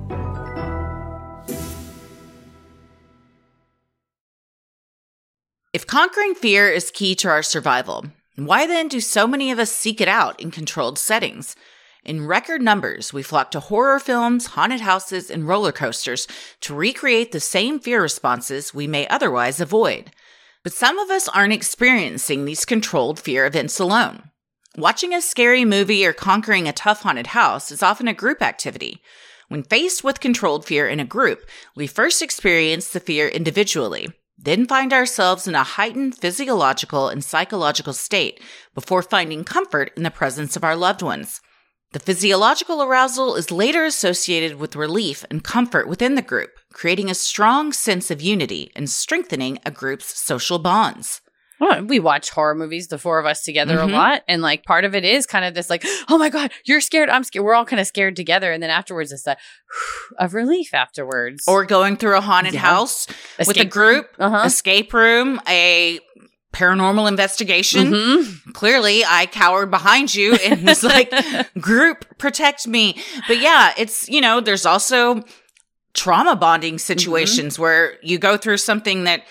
If conquering fear is key to our survival, why then do so many of us seek it out in controlled settings? In record numbers, we flock to horror films, haunted houses, and roller coasters to recreate the same fear responses we may otherwise avoid. But some of us aren't experiencing these controlled fear events alone. Watching a scary movie or conquering a tough haunted house is often a group activity. When faced with controlled fear in a group, we first experience the fear individually. then find ourselves in a heightened physiological and psychological state before finding comfort in the presence of our loved ones. The physiological arousal is later associated with relief and comfort within the group, creating a strong sense of unity and strengthening a group's social bonds. Well, we watch horror movies, the four of us together Mm-hmm. a lot. And like part of it is kind of this like, oh my God, you're scared. I'm scared. We're all kind of scared together. And then afterwards, it's a of relief afterwards. Or going through a haunted Yeah. house with a Escape group, Uh-huh. escape room, a paranormal investigation. Mhm. Clearly, I cowered behind you and was like, group, protect me. But yeah, it's, you know, there's also trauma bonding situations Mm-hmm. where you go through something that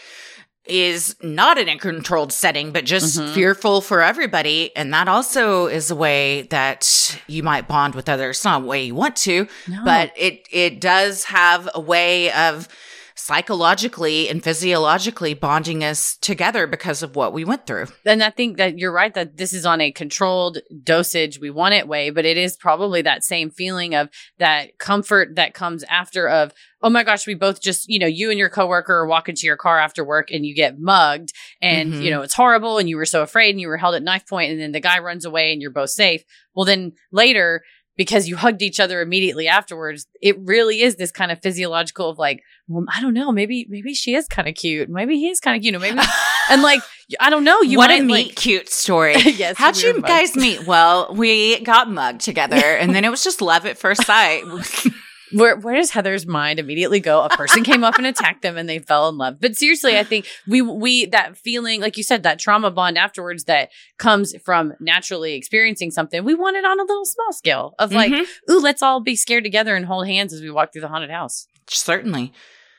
is not in a controlled setting, but just Mhm. fearful for everybody. And that also is a way that you might bond with others. It's not a way you want to, No. but it, it does have a way of psychologically and physiologically bonding us together because of what we went through. And I think that you're right that this is on a controlled dosage, we want it way, but it is probably that same feeling of that comfort that comes after of, oh my gosh, we both just, you know, you and your coworker are walking to your car after work and you get mugged and, Mhm. you know, it's horrible and you were so afraid and you were held at knife point and then the guy runs away and you're both safe. Well, then later, because you hugged each other immediately afterwards, it really is this kind of physiological of like, well, I don't know, maybe, maybe she is kind of cute. Maybe he is kind of cute. You know, maybe, and like, I don't know. You what might a neat, like, cute story. Yes, How'd we you were mugged. guys meet? Well, we got mugged together and then it was just love at first sight. Where where does Heather's mind immediately go? A person came up and attacked them and they fell in love. But seriously, I think we we that feeling, like you said, that trauma bond afterwards that comes from naturally experiencing something, we want it on a little small scale of like, Mhm. ooh, let's all be scared together and hold hands as we walk through the haunted house. Certainly.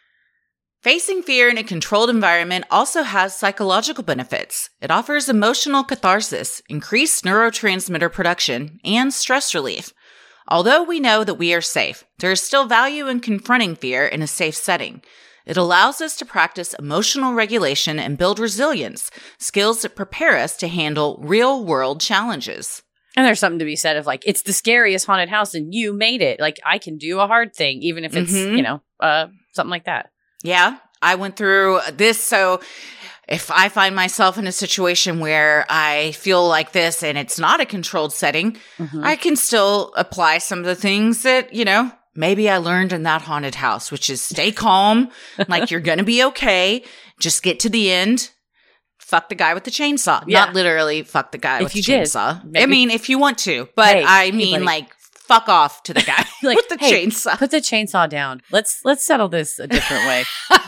Facing fear in a controlled environment also has psychological benefits. It offers emotional catharsis, increased neurotransmitter production, and stress relief. Although we know that we are safe, there is still value in confronting fear in a safe setting. It allows us to practice emotional regulation and build resilience, skills that prepare us to handle real-world challenges. And there's something to be said of like, it's the scariest haunted house and you made it. Like, I can do a hard thing, even if it's, Mhm. you know, uh, something like that. Yeah, I went through this, so if I find myself in a situation where I feel like this and it's not a controlled setting, Mhm. I can still apply some of the things that, you know, maybe I learned in that haunted house, which is stay calm, like you're going to be okay. Just get to the end. Fuck the guy with the chainsaw. Yeah. Not literally fuck the guy If with you the did, chainsaw. I maybe- mean, if you want to, but Hey, I hey, mean, buddy. like, fuck off to the guy Like, with the hey, chainsaw. Put the chainsaw down. Let's let's settle this a different way.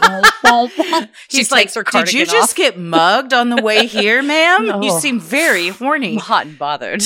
She He's like, takes her did you cardigan just off. get mugged on the way here, ma'am? You No. seem very horny. I'm hot and bothered.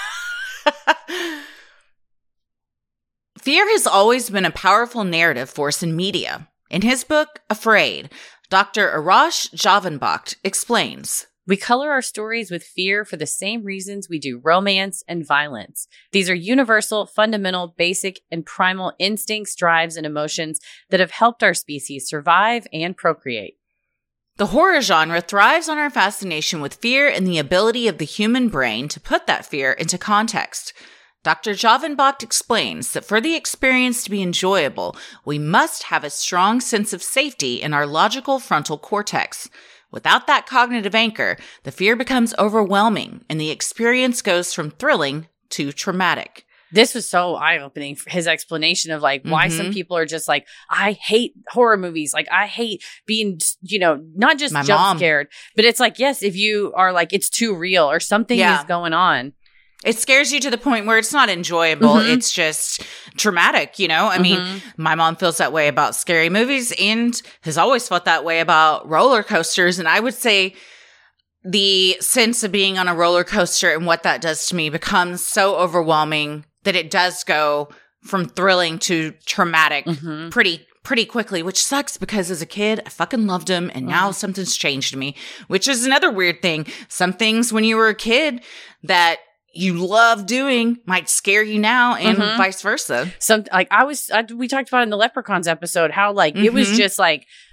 Fear has always been a powerful narrative force in media. In his book, Afraid, Doctor Arash Javanbakht explains, We color our stories with fear for the same reasons we do romance and violence. These are universal, fundamental, basic, and primal instincts, drives, and emotions that have helped our species survive and procreate. the horror genre thrives on our fascination with fear and the ability of the human brain to put that fear into context. Doctor Javanbakht explains that for the experience to be enjoyable, we must have a strong sense of safety in our logical frontal cortex. Without that cognitive anchor, the fear becomes overwhelming and the experience goes from thrilling to traumatic. This was so eye-opening for his explanation of like why some Mhm. people are just like, I hate horror movies. Like, I hate being, you know, not just My jump mom. scared, but it's like, yes, if you are like, it's too real or something Yeah. is going on. It scares you to the point where it's not enjoyable. Mhm. It's just traumatic, you know? I mean, Mhm. my mom feels that way about scary movies and has always felt that way about roller coasters. And I would say the sense of being on a roller coaster and what that does to me becomes so overwhelming that it does go from thrilling to traumatic Mhm. pretty pretty quickly, which sucks because as a kid, I fucking loved him and now something's changed me, which is another weird thing. Some things when you were a kid that you love doing might scare you now and Mhm. vice versa. Some like I was, I, we talked about in the Leprechauns episode how like it was Mhm. just like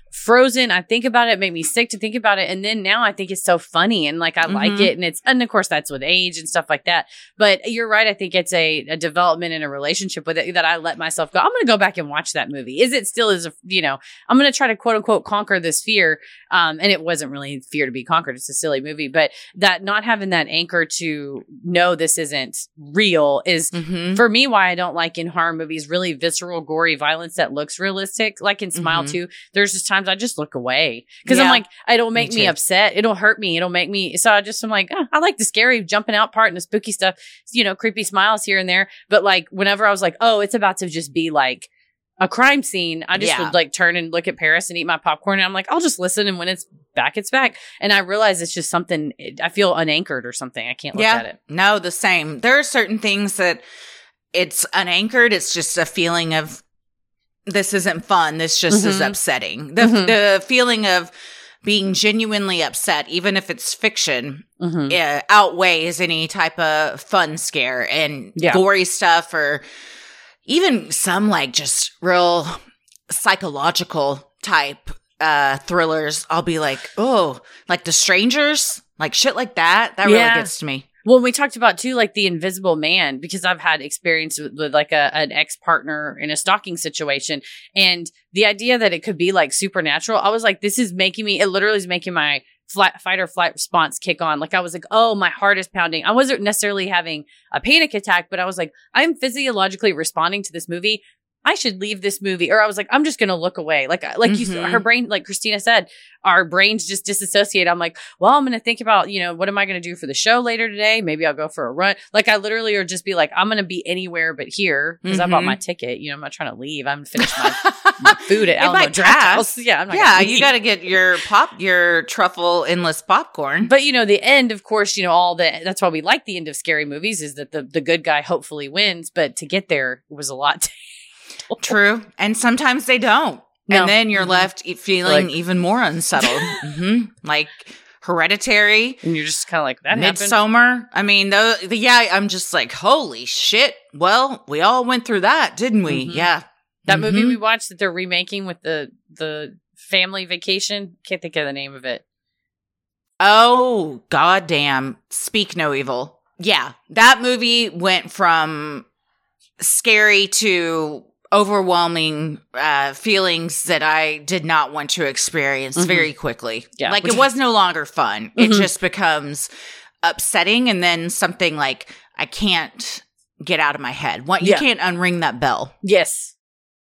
Frozen, I think about it, it made me sick to think about it. And then now I think it's so funny and like I mm-hmm. like it. And it's, and of course that's with age and stuff like that. But you're right. I think it's a, a development in a relationship with it that I let myself go, I'm going to go back and watch that movie. Is it still is a, you know, I'm going to try to quote unquote conquer this fear. Um, and it wasn't really fear to be conquered. It's a silly movie, but that not having that anchor to know this isn't real is mm-hmm. for me why I don't like in horror movies really visceral, gory violence that looks realistic. Like in Smile mm-hmm. two, there's just times I just look away because yeah, I'm like, it'll make me, me upset. It'll hurt me. It'll make me. So I just, I'm like, oh, I like the scary jumping out part and the spooky stuff, you know, creepy smiles here and there. But like, whenever I was like, oh, it's about to just be like a crime scene, I just yeah. would like turn and look at Paris and eat my popcorn. And I'm like, I'll just listen. And when it's back, it's back. And I realize it's just something, I feel unanchored or something. I can't look yeah, at it. No, the same. There are certain things that it's unanchored. It's just a feeling of, this isn't fun. This just mm-hmm. is upsetting. The mm-hmm. the feeling of being genuinely upset, even if it's fiction, mm-hmm. uh, outweighs any type of fun scare and yeah. gory stuff, or even some like just real psychological type uh, thrillers. I'll be like, oh, like The Strangers, like shit like that. That yeah. really gets to me. Well, we talked about too, like The Invisible Man, because I've had experience with, with like a, an ex-partner in a stalking situation. And the idea that it could be like supernatural, I was like, this is making me, it literally is making my flight, fight or flight response kick on. Like I was like, oh, my heart is pounding. I wasn't necessarily having a panic attack, but I was like, I'm physiologically responding to this movie. I should leave this movie. Or I was like, I'm just going to look away. Like, like mm-hmm. you, her brain, like Christina said, our brains just disassociate. I'm like, well, I'm going to think about, you know, what am I going to do for the show later today? Maybe I'll go for a run. Like I literally or just be like, I'm going to be anywhere but here because mm-hmm. I bought my ticket. You know, I'm not trying to leave. I'm finish my, my food at Alamo Draft House. Yeah, I'm not yeah, you got to get your pop, your truffle endless popcorn. But you know, the end, of course, you know, all the, that's why we like the end of scary movies is that the, the good guy hopefully wins. But to get there was a lot to True. And sometimes they don't. No. And then you're mm-hmm. left feeling like, even more unsettled. mm-hmm. Like Hereditary. And you're just kind of like, that Midsommar. Happened? I mean, the, the, yeah, I'm just like, holy shit. Well, we all went through that, didn't we? Mm-hmm. Yeah. That mm-hmm. movie we watched that they're remaking with the, the family vacation. Can't think of the name of it. Oh, goddamn. Speak No Evil. Yeah. That movie went from scary to overwhelming uh, feelings that I did not want to experience mm-hmm. very quickly. Yeah, like it was no longer fun. Mm-hmm. It just becomes upsetting and then something like I can't get out of my head. What you yeah. can't unring that bell. Yes.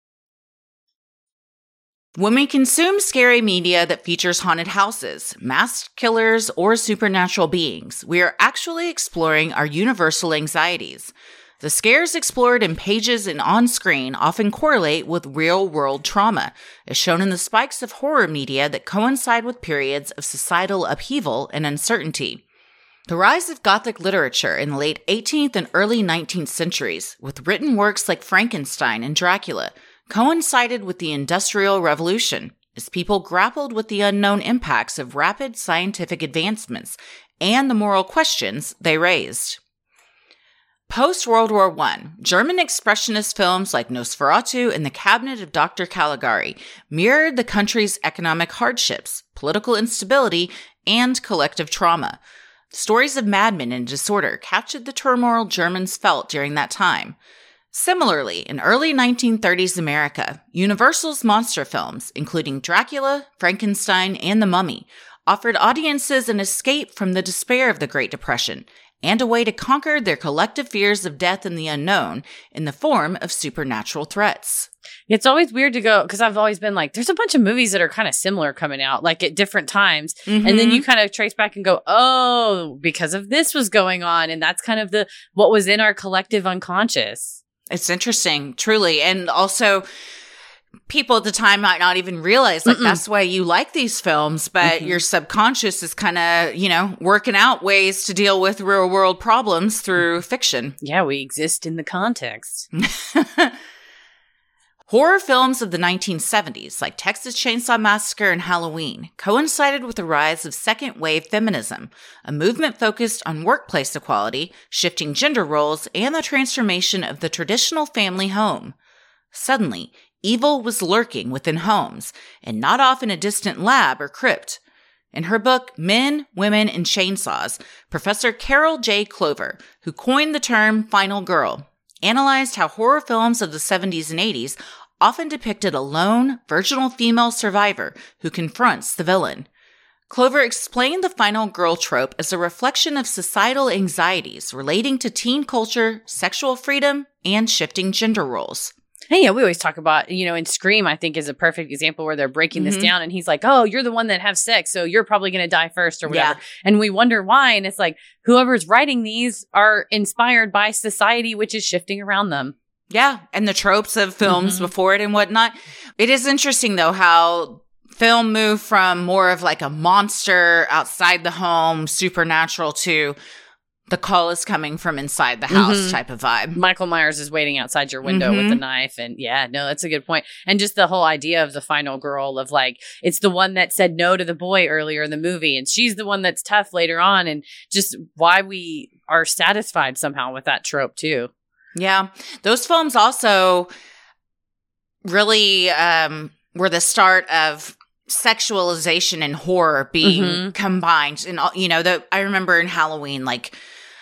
When we consume scary media that features haunted houses, masked killers, or supernatural beings, we are actually exploring our universal anxieties. The scares explored in pages and on screen often correlate with real-world trauma, as shown in the spikes of horror media that coincide with periods of societal upheaval and uncertainty. The rise of Gothic literature in the late eighteenth and early nineteenth centuries, with written works like Frankenstein and Dracula, coincided with the Industrial Revolution, as people grappled with the unknown impacts of rapid scientific advancements and the moral questions they raised. Post-World War One, German expressionist films like Nosferatu and The Cabinet of Doctor Caligari mirrored the country's economic hardships, political instability, and collective trauma. Stories of madmen and disorder captured the turmoil Germans felt during that time. Similarly, in early nineteen thirties America, Universal's monster films, including Dracula, Frankenstein, and The Mummy, offered audiences an escape from the despair of the Great Depression and a way to conquer their collective fears of death and the unknown in the form of supernatural threats. It's always weird to go, because I've always been like, there's a bunch of movies that are kind of similar coming out, like at different times. Mm-hmm. And then you kind of trace back and go, oh, because of this was going on. And that's kind of the what was in our collective unconscious. It's interesting, truly. And also, people at the time might not even realize like Mm-mm. that's why you like these films, but mm-hmm. your subconscious is kind of, you know, working out ways to deal with real world problems through fiction. Yeah, we exist in the context. Horror films of the nineteen seventies, like Texas Chainsaw Massacre and Halloween, coincided with the rise of second-wave feminism, a movement focused on workplace equality, shifting gender roles, and the transformation of the traditional family home. Suddenly, evil was lurking within homes, and not off in a distant lab or crypt. In her book, Men, Women, and Chainsaws, Professor Carol J. Clover, who coined the term final girl, analyzed how horror films of the seventies and eighties often depicted a lone, virginal female survivor who confronts the villain. Clover explained the final girl trope as a reflection of societal anxieties relating to teen culture, sexual freedom, and shifting gender roles. Hey, yeah, we always talk about, you know, in Scream, I think is a perfect example where they're breaking Mm-hmm. this down and he's like, oh, you're the one that have sex, so you're probably going to die first or whatever. Yeah. And we wonder why. And it's like, whoever's writing these are inspired by society, which is shifting around them. Yeah, and the tropes of films Mm-hmm. before it and whatnot. It is interesting, though, how film moved from more of like a monster outside the home, supernatural, to the call is coming from inside the house Mhm. type of vibe. Michael Myers is waiting outside your window with Mhm. a knife. And yeah, no, that's a good point. And just the whole idea of the final girl of like, it's the one that said no to the boy earlier in the movie. And she's the one that's tough later on. And just why we are satisfied somehow with that trope too. Yeah, those films also really um, were the start of sexualization and horror being Mhm. combined. And, all- you know, the, I remember in Halloween, like,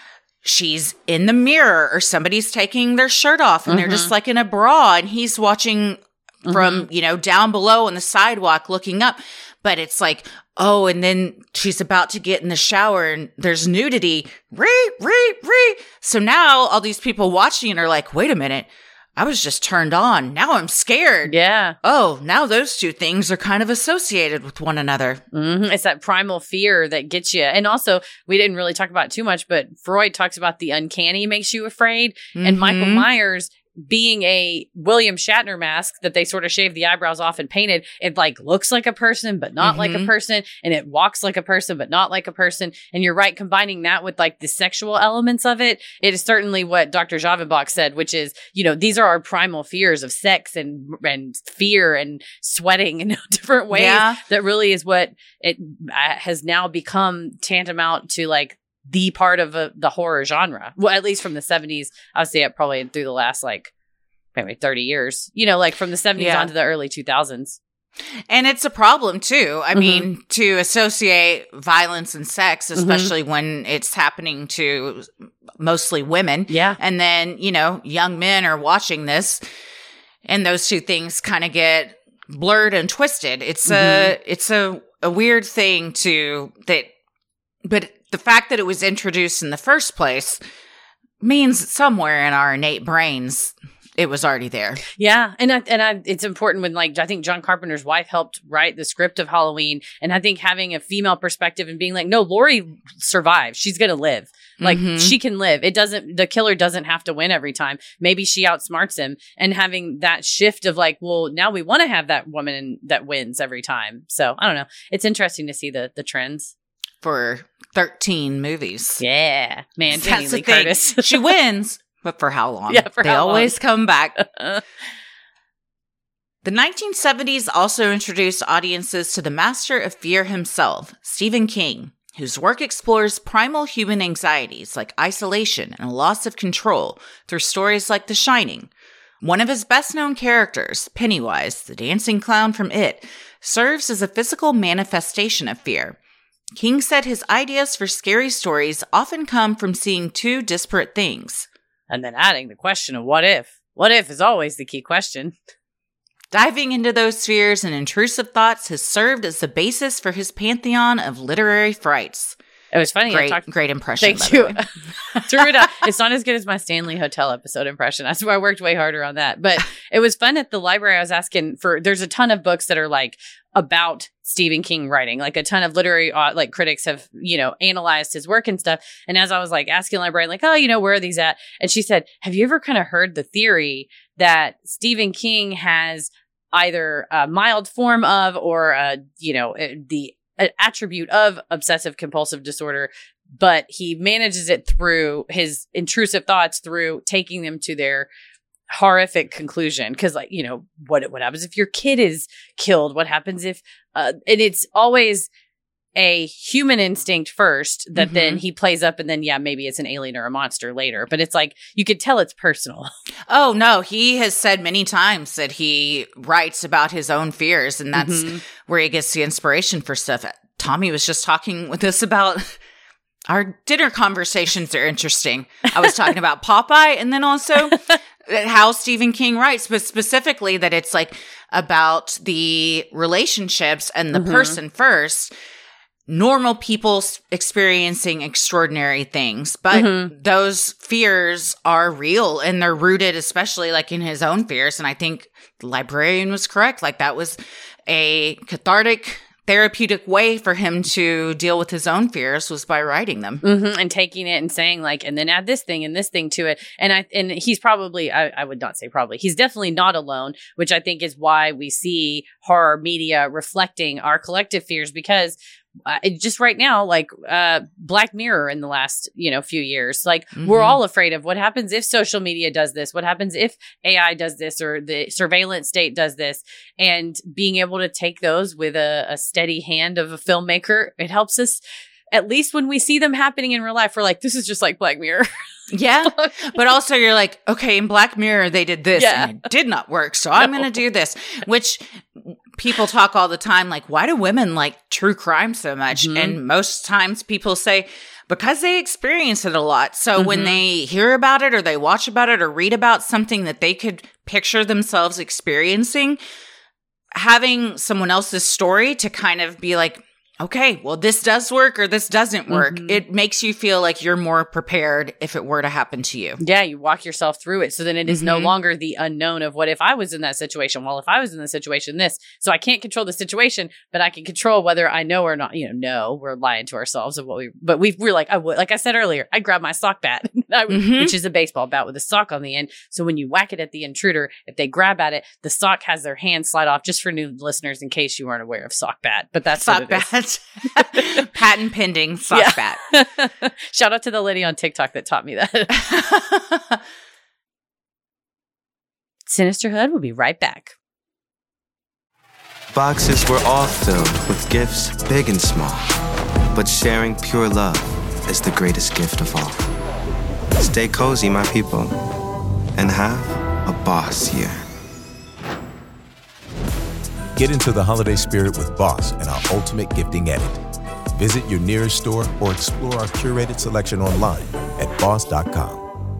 she's in the mirror or somebody's taking their shirt off and they're Mhm. just like in a bra and he's watching from, Mm-hmm. you know, down below on the sidewalk looking up. But it's like, oh, and then she's about to get in the shower and there's nudity. Ree, ree, ree. So now all these people watching it are like, wait a minute. I was just turned on. Now I'm scared. Yeah. Oh, now those two things are kind of associated with one another. hmm It's that primal fear that gets you. And also, we didn't really talk about it too much, but Freud talks about the uncanny makes you afraid. And Michael Mhm. Myers being a William Shatner mask that they sort of shaved the eyebrows off and painted, it like looks like a person, but not like a Mhm. person. And it walks like a person, but not like a person. And you're right, combining that with like the sexual elements of it, it is certainly what Doctor Javenbach said, which is, you know, these are our primal fears of sex and, and fear and sweating in different ways. Yeah. That really is what it uh, has now become tantamount to like the part of uh, the horror genre. Well, at least from the seventies, I would say it probably through the last like maybe thirty years, you know, like from the seventies Yeah. on to the early two thousands. And it's a problem too. I Mhm. mean, to associate violence and sex, Mm-hmm. especially when it's happening to mostly women. Yeah. And then, you know, young men are watching this and those two things kind of get blurred and twisted. It's a, it's a, a weird thing to that, but the fact that it was introduced in the first place means somewhere in our innate brains, it was already there. Yeah, and I, and I, it's important when like I think John Carpenter's wife helped write the script of Halloween, and I think having a female perspective and being like, no, Laurie survives, she's gonna live, like Mhm. she can live. It doesn't, the killer doesn't have to win every time. Maybe she outsmarts him, and having that shift of like, well, now we want to have that woman that wins every time. So I don't know. It's interesting to see the the trends. For thirteen movies. Yeah, man, Jamie That's the Lee thing. Curtis. She wins, but for how long? Yeah, for they how long? always come back. The nineteen seventies also introduced audiences to the master of fear himself, Stephen King, whose work explores primal human anxieties like isolation and a loss of control through stories like The Shining. One of his best-known characters, Pennywise, the dancing clown from It, serves as a physical manifestation of fear. King said his ideas for scary stories often come from seeing two disparate things. And then adding the question of what if. What if is always the key question. Diving into those fears and intrusive thoughts has served as the basis for his pantheon of literary frights. It was funny. I Great, talked great impression. Thank by you. the way. Threw it out. It's not as good as my Stanley Hotel episode impression. That's why I worked way harder on that. But it was fun at the library. I was asking for, there's a ton of books that are like about Stephen King writing. Like a ton of literary, uh, like critics have, you know, analyzed his work and stuff. And as I was like asking the librarian, like, oh, you know, where are these at? And she said, have you ever kind of heard the theory that Stephen King has either a mild form of, or, uh, you know, uh, the uh, attribute of obsessive compulsive disorder, but he manages it through his intrusive thoughts, through taking them to their horrific conclusion. Cause like, you know, what, what happens if your kid is killed? What happens if, uh, and it's always a human instinct first that Mm-hmm. then he plays up and then, yeah, maybe it's an alien or a monster later. But it's like, you could tell it's personal. Oh, no. He has said many times that he writes about his own fears, and that's Mhm. where he gets the inspiration for stuff. Tommy was just talking with us about our dinner conversations are interesting. I was talking about Popeye, and then also how Stephen King writes, but specifically that it's like about the relationships and the Mhm. person first. Normal people experiencing extraordinary things, but Mhm. those fears are real and they're rooted, especially like in his own fears. And I think the librarian was correct. Like that was a cathartic, therapeutic way for him to deal with his own fears was by writing them. Mm-hmm. And taking it and saying like, and then add this thing and this thing to it. And I, and he's probably, I, I would not say probably, he's definitely not alone, which I think is why we see horror media reflecting our collective fears, because Uh, it just right now, like uh, Black Mirror in the last, you know, few years, like Mhm. we're all afraid of what happens if social media does this, what happens if A I does this, or the surveillance state does this, and being able to take those with a, a steady hand of a filmmaker, it helps us. At least when we see them happening in real life, we're like, this is just like Black Mirror. Yeah. But also you're like, okay, in Black Mirror, they did this Yeah. and it did not work. So I'm No. going to do this, which people talk all the time. Like, why do women like true crime so much? Mhm. And most times people say, because they experience it a lot. So when Mhm. they hear about it or they watch about it or read about something that they could picture themselves experiencing, having someone else's story to kind of be like, okay, well, this does work or this doesn't work. Mhm. It makes you feel like you're more prepared if it were to happen to you. Yeah, you walk yourself through it. So then it is no Mhm. longer the unknown of what if I was in that situation? Well, if I was in the situation, this. So I can't control the situation, but I can control whether I know or not. You know, no, we're lying to ourselves of what we, but we we're like, I would, like I said earlier, I grabbed my sock bat, I would- Mhm. which is a baseball bat with a sock on the end. So when you whack it at the intruder, if they grab at it, the sock has their hand slide off, just for new listeners in case you weren't aware of sock bat. But that's Sock what it is. bat. Patent pending sock Yeah. bat. Shout out to the lady on TikTok that taught me that. Sinisterhood will be right back. Boxes were all filled with gifts, big and small. But sharing pure love is the greatest gift of all. Stay cozy, my people, and have a boss year. Get into the holiday spirit with Boss and our Ultimate Gifting Edit. Visit your nearest store or explore our curated selection online at boss dot com.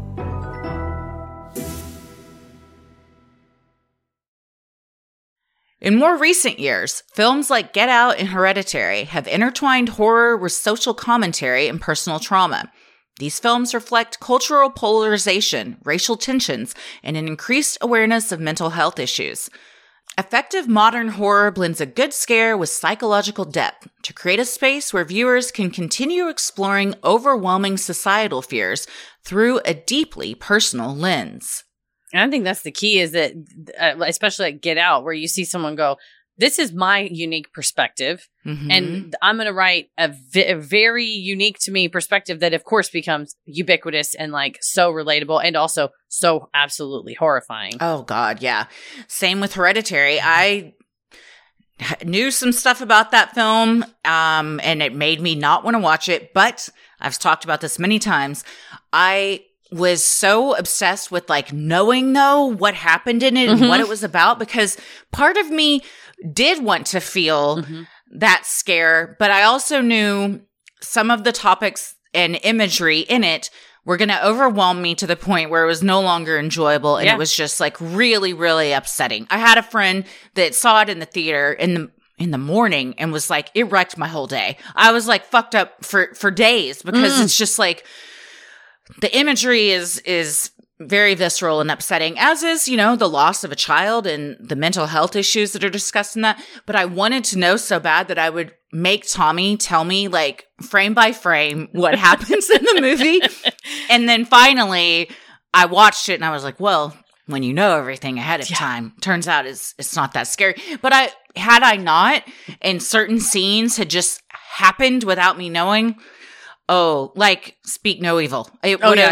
In more recent years, films like Get Out and Hereditary have intertwined horror with social commentary and personal trauma. These films reflect cultural polarization, racial tensions, and an increased awareness of mental health issues. Effective modern horror blends a good scare with psychological depth to create a space where viewers can continue exploring overwhelming societal fears through a deeply personal lens. And I think that's the key is that, uh, especially at Get Out, where you see someone go, this is my unique perspective. Mhm. And I'm going to write a, vi- a very unique to me perspective that, of course, becomes ubiquitous and like so relatable and also so absolutely horrifying. Oh, God, yeah. Same with Hereditary. I h- knew some stuff about that film, um, and it made me not want to watch it. But I've talked about this many times. I was so obsessed with like knowing though what happened in it and Mhm. what it was about, because part of me did want to feel Mhm. that scare, but I also knew some of the topics and imagery in it were going to overwhelm me to the point where it was no longer enjoyable and Yeah. it was just like really, really upsetting. I had a friend that saw it in the theater in the in the morning and was like, it wrecked my whole day. I was like fucked up for for days because Mm. it's just like the imagery is is very visceral and upsetting, as is, you know, the loss of a child and the mental health issues that are discussed in that. But I wanted to know so bad that I would make Tommy tell me, like, frame by frame what happens in the movie. And then finally, I watched it and I was like, well, when you know everything ahead of Yeah. time, turns out it's it's not that scary. But I had I not, and certain scenes had just happened without me knowing, oh, like Speak No Evil. It Oh, would yeah, have yeah.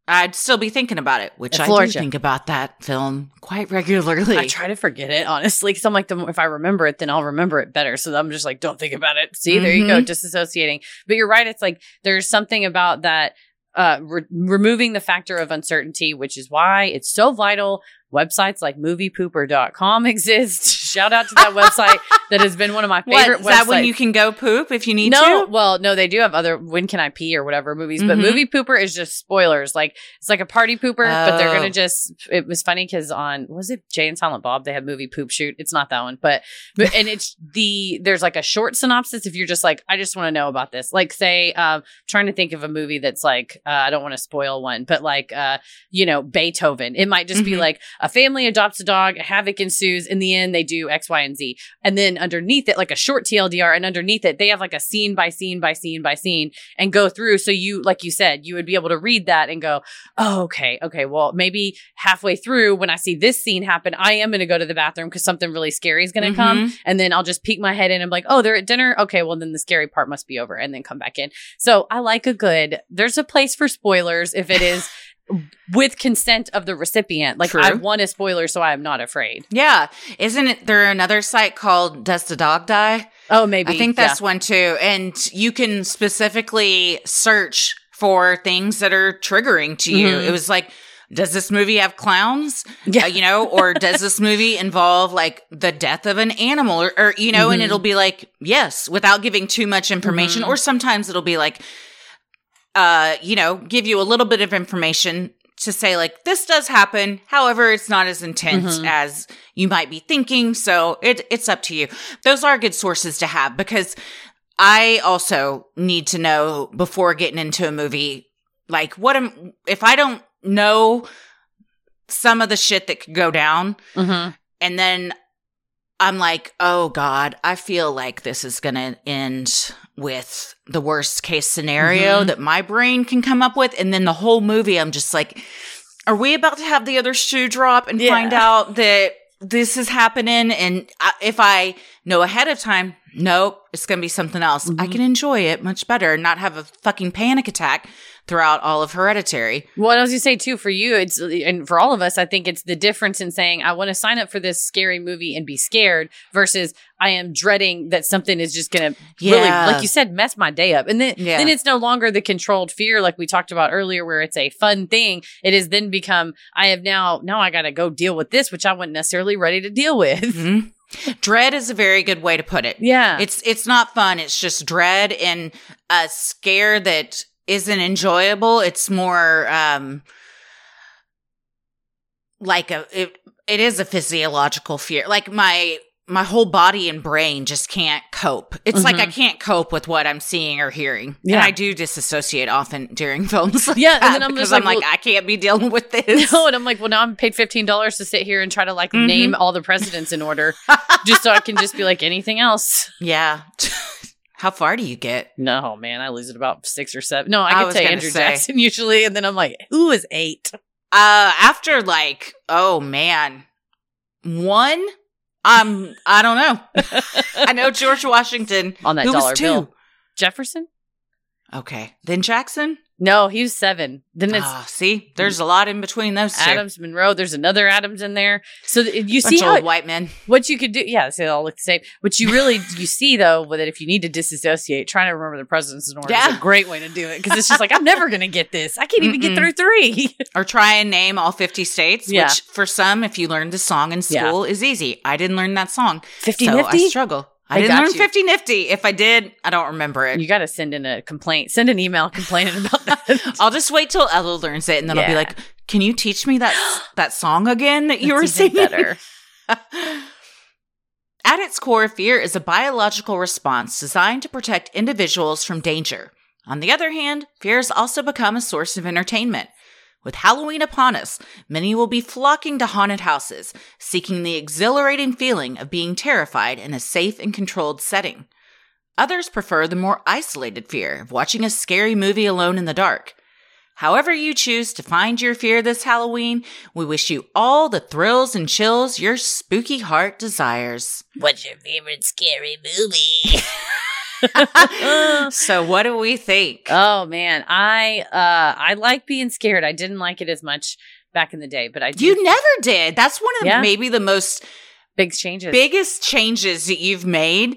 I'd still be thinking about it, which It I floors do you. think about that film quite regularly. I try to forget it, honestly, because I'm like, the more, if I remember it, then I'll remember it better. So I'm just like, don't think about it. See, there you go, Mhm. disassociating. But you're right. It's like there's something about that uh, re- removing the factor of uncertainty, which is why it's so vital. Websites like movie pooper dot com exist. Shout out to that website that has been one of my What, favorite is that when websites. you can go poop if you need No, to? well, no, they do have other When Can I Pee or whatever movies, but Mhm. Movie Pooper is just spoilers. Like it's like a party pooper, but they're Oh. gonna just. It was funny because on was it Jay and Silent Bob they had movie poop shoot. It's not that one, but, but and it's the there's like a short synopsis if you're just like I just want to know about this. Like say, um, trying to think of a movie that's like uh, I don't want to spoil one, but like uh, you know Beethoven. It might just be Mhm. like a family adopts a dog, havoc ensues. In the end, they do X, Y, and Z. And then underneath it, like a short T L D R, and underneath it, they have like a scene by scene by scene by scene and go through. So you, like you said, you would be able to read that and go, oh, okay, okay, well, maybe halfway through when I see this scene happen, I am going to go to the bathroom because something really scary is going to come. Mhm. And then I'll just peek my head in and be like, oh, they're at dinner. Okay, well, then the scary part must be over and then come back in. So I like a good, there's a place for spoilers if it is with consent of the recipient. Like True. I want a spoiler, so I am not afraid. Yeah. Isn't it there another site called Does the Dog Die? Oh, maybe. I think that's yeah. one too. And you can specifically search for things that are triggering to you. Mhm. It was like, does this movie have clowns? Yeah. Uh, you know, or does this movie involve like the death of an animal or, or you know, and Mhm. it'll be like, yes, without giving too much information. Mhm. Or sometimes it'll be like, uh, you know, give you a little bit of information to say like, this does happen. However, it's not as intense Mhm. as you might be thinking. So it, it's up to you. Those are good sources to have because I also need to know before getting into a movie, like what am, if I don't know some of the shit that could go down Mhm. and then I'm like, oh God, I feel like this is going to end with the worst case scenario Mhm. that my brain can come up with. And then the whole movie, I'm just like, are we about to have the other shoe drop and Yeah. find out that this is happening? And I, if I know ahead of time, nope, it's going to be something else. I Mhm. can enjoy it much better and not have a fucking panic attack throughout all of Hereditary. Well, I was going to say too, for you, it's, and for all of us, I think it's the difference in saying, I want to sign up for this scary movie and be scared versus I am dreading that something is just going to really, Yeah. like you said, mess my day up. And then, Yeah. then it's no longer the controlled fear, like we talked about earlier, where it's a fun thing. It has then become, I have now, now I got to go deal with this, which I wasn't necessarily ready to deal with. Mhm. Dread is a very good way to put it. Yeah. It's it's not fun. It's just dread and a scare that isn't enjoyable. It's more um like a it, it is a physiological fear. Like my my whole body and brain just can't cope. It's like I can't cope with what I'm seeing or hearing. Yeah. And I do disassociate often during films. Like Yeah, and that then I'm because just like, I'm like, well- I can't be dealing with this. No, and I'm like, well, now I'm paid fifteen dollars to sit here and try to like Mhm. name all the presidents in order just so I can just be like anything else. Yeah. How far do you get? No, man, I lose it about six or seven. No, I, I can was say gonna Andrew say. Jackson usually, and then I'm like, who is eight? Uh, after like, oh man, one, um, I don't know. I know George Washington On that Who was dollar two? bill. Jefferson? Okay, then Jackson. No, he was seven. Then it's Ah, see, there's a lot in between those two. Adams, Monroe. There's another Adams in there. So th- you Bunch see of how old white men. what you could do. Yeah, so they all look the same. What you really you see though, with it, if you need to disassociate, trying to remember the presidents in order is Yeah. a great way to do it because it's just like I'm never gonna get this. I can't even get Mm-mm. through three. Or try and name all fifty states, Yeah. which for some, if you learned the song in Yeah. school, is easy. I didn't learn that song. Fifty so nifty. I struggle. I They didn't got learn you. fifty nifty. If I did, I don't remember it. You got to send in a complaint. Send an email complaining about that. I'll just wait till Ella learns it, and then I'll be Yeah. like, "Can you teach me that that song again that you were That's even singing?" better. At its core, fear is a biological response designed to protect individuals from danger. On the other hand, fear has also become a source of entertainment. With Halloween upon us, many will be flocking to haunted houses, seeking the exhilarating feeling of being terrified in a safe and controlled setting. Others prefer the more isolated fear of watching a scary movie alone in the dark. However you choose to find your fear this Halloween, we wish you all the thrills and chills your spooky heart desires. What's your favorite scary movie? So what do we think? Oh man, I uh I like being scared. I didn't like it as much back in the day, but I do. You never did. That's one of the, Yeah. maybe the most big changes. biggest changes that you've made.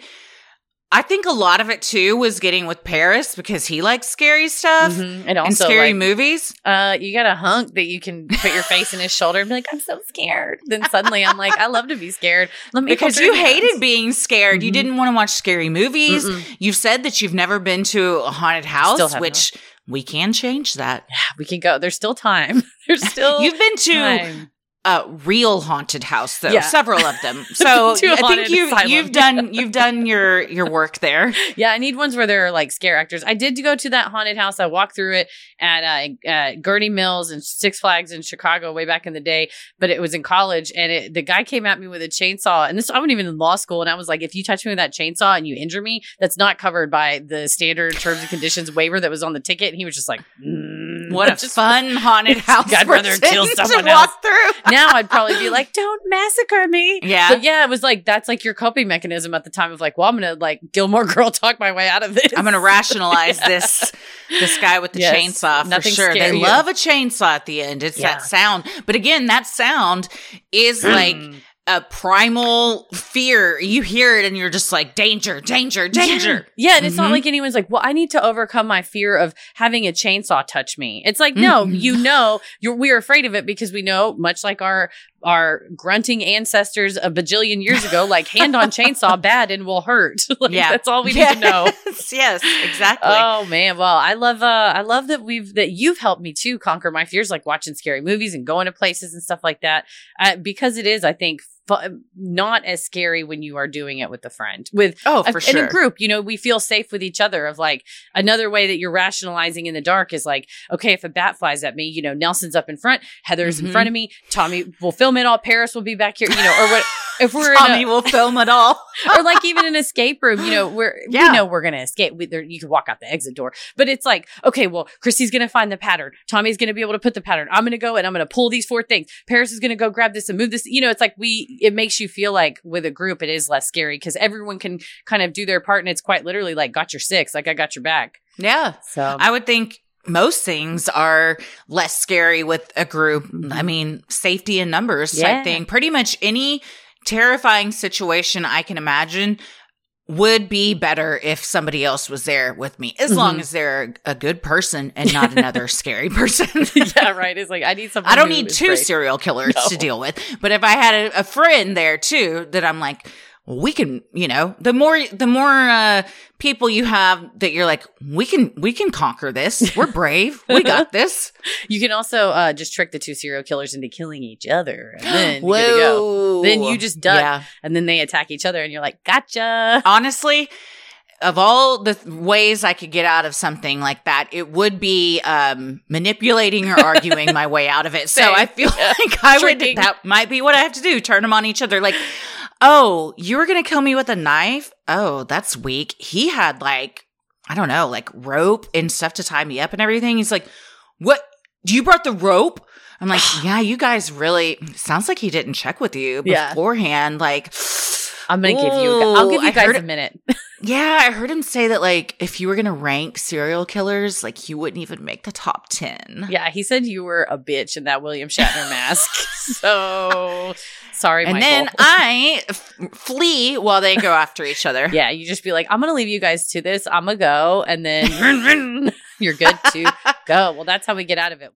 I think a lot of it too was getting with Paris because he likes scary stuff Mhm. And also and scary like, movies. uh you got a hunk that you can put your face in his shoulder and be like, I'm so scared. Then suddenly I'm like, I love to be scared. Let me Because hold you your hands. hated being scared. You Mhm. didn't want to watch scary movies. Mm-mm. You've said that you've never been to a haunted house, Still have which we can change that. We can go. There's still time. There's still You've been to time. a real haunted house, though, Yeah. several of them. So To a I think haunted you asylum. you've done you've done your your work there. Yeah, I need ones where there are like scare actors. I did go to that haunted house. I walked through it at uh, uh, Gurney Mills and Six Flags in Chicago way back in the day, but it was in college. And it, the guy came at me with a chainsaw. And this, I wasn't even in law school. And I was like, if you touch me with that chainsaw and you injure me, that's not covered by the standard terms and conditions waiver that was on the ticket. And he was just like, mm, What a just fun haunted house I'd rather person kill to someone walk else. through. Now I'd probably be like, don't massacre me. Yeah. But yeah, it was like, that's like your coping mechanism at the time of like, well, I'm going to like Gilmore Girl talk my way out of this. I'm going to rationalize this this guy with the Yes. chainsaw for Nothing sure. scare They you. love a chainsaw at the end. It's Yeah. that sound. But again, that sound is like a primal fear. You hear it and you're just like, danger, danger, danger. Yeah, yeah and it's not Mhm. like anyone's like, well, I need to overcome my fear of having a chainsaw touch me. It's like, no, Mhm. you know, you're we're afraid of it because we know, much like our our grunting ancestors a bajillion years ago, like hand on chainsaw, bad and will hurt. Like, Yeah. that's all we need yes. to know. Yes, exactly. Oh man, well, I love uh I love that we've that you've helped me too conquer my fears, like watching scary movies and going to places and stuff like that. Uh, because it is, I think, fu- not as scary when you are doing it with a friend, with oh, a, for in sure. a group. You know, we feel safe with each other. Of like another way that you're rationalizing in the dark is like, okay, if a bat flies at me, you know, Nelson's up in front, Heather's Mhm. in front of me, Tommy will film it all, Paris will be back here, you know, or what if we're Tommy in a, will film it all. or like even an escape room, you know, where Yeah. we know we're going to escape. We, there, you can walk out the exit door, but it's like, okay, well, Christy's going to find the pattern. Tommy's going to be able to put the pattern. I'm going to go and I'm going to pull these four things. Paris is going to go grab this and move this. You know, it's like we, it makes you feel like with a group, it is less scary because everyone can kind of do their part. And it's quite literally like, got your six, like I got your back. Yeah. So I would think most things are less scary with a group. I mean, safety in numbers Yeah. type thing. Pretty much any terrifying situation I can imagine would be better if somebody else was there with me, as long Mhm. as they're a good person and not another scary person. yeah, right. It's like, I need something. I don't who need is two brave. serial killers No. to deal with. But if I had a, a friend there too, that I'm like, well, we can, you know, the more, the more, uh, people you have that you're like, we can, we can conquer this. We're brave. We got this. You can also uh, just trick the two serial killers into killing each other. And then you're good to go. Whoa. Then you just duck. Yeah. And then they attack each other and you're like, gotcha. Honestly, of all the th- ways I could get out of something like that, it would be um, manipulating or arguing my way out of it. So Same. I feel Yeah. like I would, Tricking. that might be what I have to do. Turn them on each other. Like, oh, you were going to kill me with a knife? Oh, that's weak. He had like, I don't know, like rope and stuff to tie me up and everything. He's like, what? You brought the rope? I'm like, yeah, you guys really, sounds like he didn't check with you Yeah. beforehand. Like, I'm going to give you, I'll give Ooh, you I guys heard a it- minute. yeah, I heard him say that, like, if you were going to rank serial killers, like, you wouldn't even make the top ten. Yeah, he said you were a bitch in that William Shatner mask. So sorry, And Michael. then I f- flee while they go after each other. yeah, you just be like, I'm going to leave you guys to this. I'm going to go. And then you're good to go. Well, that's how we get out of it.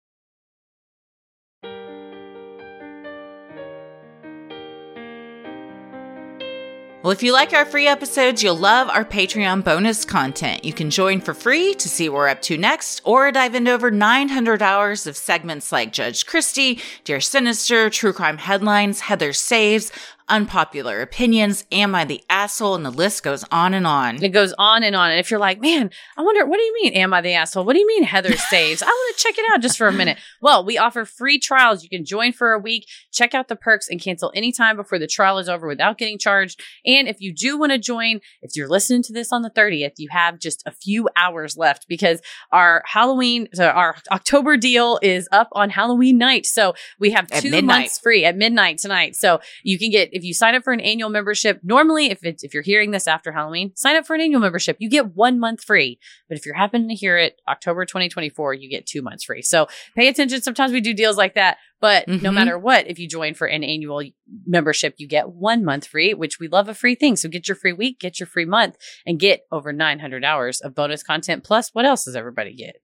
Well, if you like our free episodes, you'll love our Patreon bonus content. You can join for free to see what we're up to next, or dive into over nine hundred hours of segments like Judge Christie, Dear Sinister, True Crime Headlines, Heather Saves, Unpopular Opinions, Am I the Asshole? And the list goes on and on. It goes on and on. And if you're like, man, I wonder, what do you mean, am I the asshole? What do you mean Heather saves? I want to check it out just for a minute. Well, we offer free trials. You can join for a week, check out the perks, and cancel anytime before the trial is over without getting charged. And if you do want to join, if you're listening to this on the thirtieth, you have just a few hours left because our Halloween, so our October deal is up on Halloween night. So we have At two midnight. months free at midnight tonight. So you can get, If you sign up for an annual membership, normally if it's if you're hearing this after Halloween, sign up for an annual membership. You get one month free. But if you're happening to hear it October twenty twenty-four, you get two months free. So pay attention. Sometimes we do deals like that. But mm-hmm. no matter what, if you join for an annual membership, you get one month free, which we love a free thing. So get your free week, get your free month, and get over nine hundred hours of bonus content. Plus, what else does everybody get?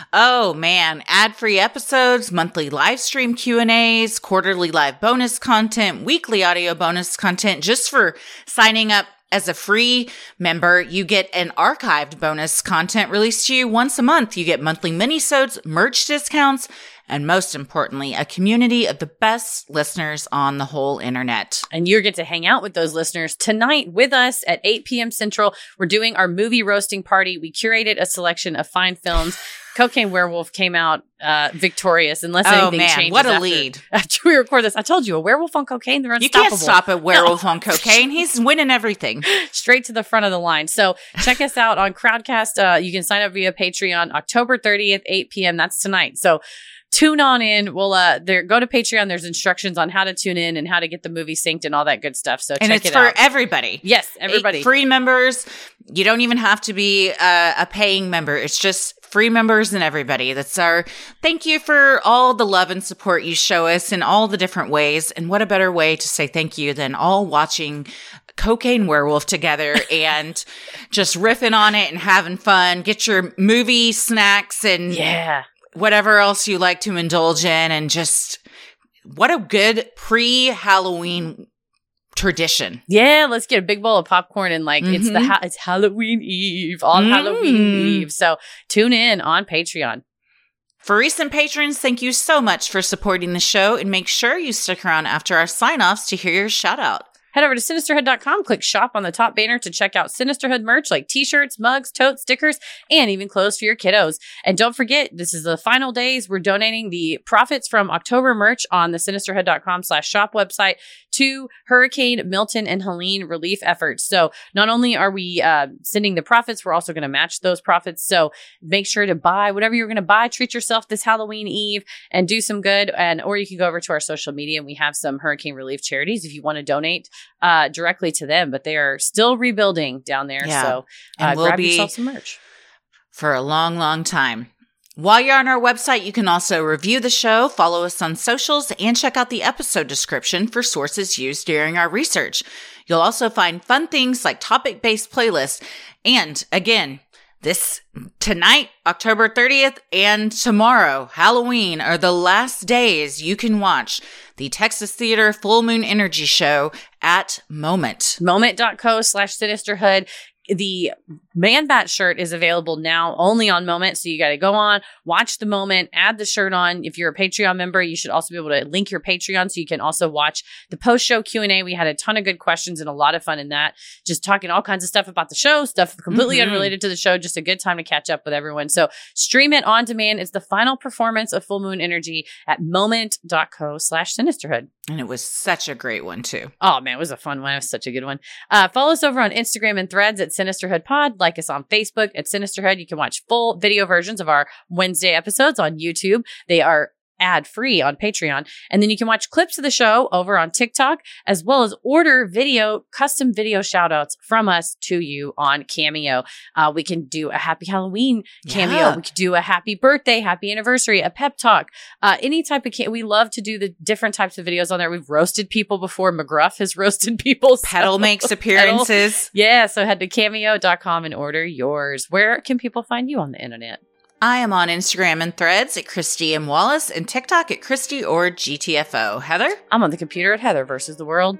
Oh man, ad-free episodes, monthly live stream Q and A's, quarterly live bonus content, weekly audio bonus content. Just for signing up as a free member, you get an archived bonus content released to you once a month. You get monthly minisodes, merch discounts, and most importantly, a community of the best listeners on the whole internet. And you get to hang out with those listeners tonight with us at eight p.m. Central. We're doing our movie roasting party. We curated a selection of fine films. Cocaine Werewolf came out uh, victorious, unless oh, anything man, changes. What a after, lead. After we record this. I told you, a werewolf on cocaine, they're unstoppable. You can't stop a werewolf no. on cocaine. He's winning everything. Straight to the front of the line. So check us out on Crowdcast. Uh, you can sign up via Patreon October thirtieth, eight p.m. That's tonight. So tune on in. We'll uh, there go to Patreon. There's instructions on how to tune in and how to get the movie synced and all that good stuff. So and check it's it for out. everybody. Yes, everybody. Eight free members. You don't even have to be a, a paying member. It's just free members and everybody. That's our thank you for all the love and support you show us in all the different ways. And what a better way to say thank you than all watching Cocaine Werewolf together and just riffing on it and having fun. Get your movie snacks and yeah. whatever else you like to indulge in, and just what a good pre-Halloween tradition. Yeah, let's get a big bowl of popcorn and like mm-hmm. it's the ha- it's Halloween Eve on mm. Halloween Eve. So tune in on Patreon. For recent patrons, thank you so much for supporting the show, and make sure you stick around after our sign-offs to hear your shout out. Head over to Sinisterhood dot com, click shop on the top banner to check out Sinisterhood merch like t-shirts, mugs, totes, stickers, and even clothes for your kiddos. And don't forget, this is the final days. We're donating the profits from October merch on the Sinisterhood dot com slash shop website to Hurricane Milton and Helene relief efforts. So not only are we uh, sending the profits, we're also going to match those profits. So make sure to buy whatever you're going to buy. Treat yourself this Halloween Eve and do some good. And or you can go over to our social media, and we have some hurricane relief charities if you want to donate uh, directly to them. But they are still rebuilding down there. Yeah. So uh, we'll grab yourself some merch for a long, long time. While you're on our website, you can also review the show, follow us on socials, and check out the episode description for sources used during our research. You'll also find fun things like topic-based playlists. And again, this tonight, October thirtieth, and tomorrow, Halloween, are the last days you can watch the Texas Theater Full Moon Energy Show at Moment. Moment.co slash Sinisterhood. The Man Bat shirt is available now only on Moment. So you got to go on, watch the Moment, add the shirt on. If you're a Patreon member, you should also be able to link your Patreon so you can also watch the post-show Q and A. We had a ton of good questions and a lot of fun in that. Just talking all kinds of stuff about the show, stuff completely mm-hmm. unrelated to the show. Just a good time to catch up with everyone. So stream it on demand. It's the final performance of Full Moon Energy at moment.co slash Sinisterhood. And it was such a great one, too. Oh, man, it was a fun one. It was such a good one. Uh, follow us over on Instagram and Threads at Sinisterhood Pod. Like us on Facebook at Sinisterhood. You can watch full video versions of our Wednesday episodes on YouTube. They are ad-free on Patreon. And then you can watch clips of the show over on TikTok, as well as order video, custom video shout-outs from us to you on Cameo. Uh, we can do a happy Halloween cameo. Yeah. We could do a happy birthday, happy anniversary, a pep talk, uh, any type of cam- we love to do the different types of videos on there. We've roasted people before. McGruff has roasted people. Petal so. makes appearances. Petal. Yeah, so head to cameo dot com and order yours. Where can people find you on the internet? I am on Instagram and Threads at Christy M. Wallace and TikTok at Christy or G T F O. Heather? I'm on the computer at Heather versus the World.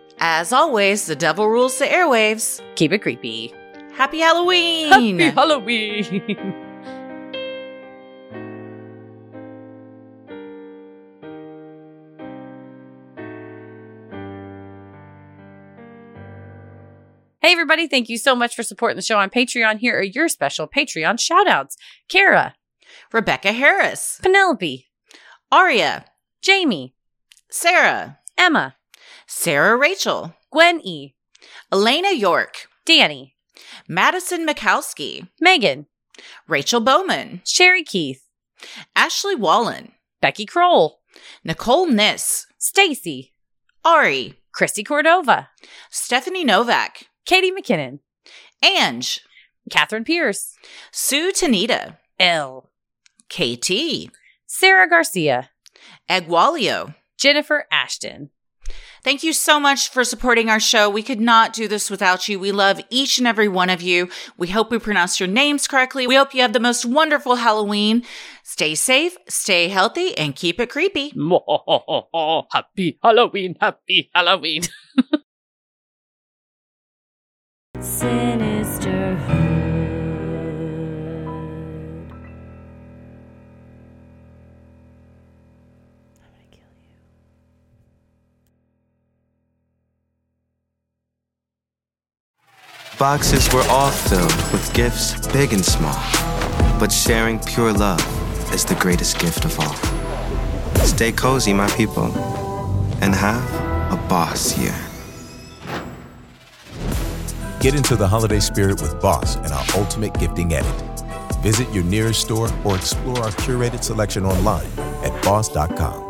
As always, the devil rules the airwaves. Keep it creepy. Happy Halloween! Happy Halloween! Hey, everybody. Thank you so much for supporting the show on Patreon. Here are your special Patreon shout-outs. Kara. Rebecca Harris. Penelope. Aria. Jamie. Sarah. Emma. Sarah Rachel. Gwen E. Elena York. Danny. Madison Mikowski. Megan. Rachel Bowman. Sherry Keith. Ashley Wallen. Becky Kroll. Nicole Niss. Stacy. Ari. Christy Cordova, Stephanie Novak, Katie McKinnon, Ange, Catherine Pierce, Sue Tanita, Elle, K T, Sarah Garcia, Egwalio. Jennifer Ashton. Thank you so much for supporting our show. We could not do this without you. We love each and every one of you. We hope we pronounced your names correctly. We hope you have the most wonderful Halloween. Stay safe, stay healthy, and keep it creepy. Happy Halloween, happy Halloween. Sinisterhood. I'm gonna kill you. Boxes were all filled with gifts, big and small. But sharing pure love is the greatest gift of all. Stay cozy, my people, and have a boss year. Get into the holiday spirit with Boss and our Ultimate Gifting Edit. Visit your nearest store or explore our curated selection online at boss dot com.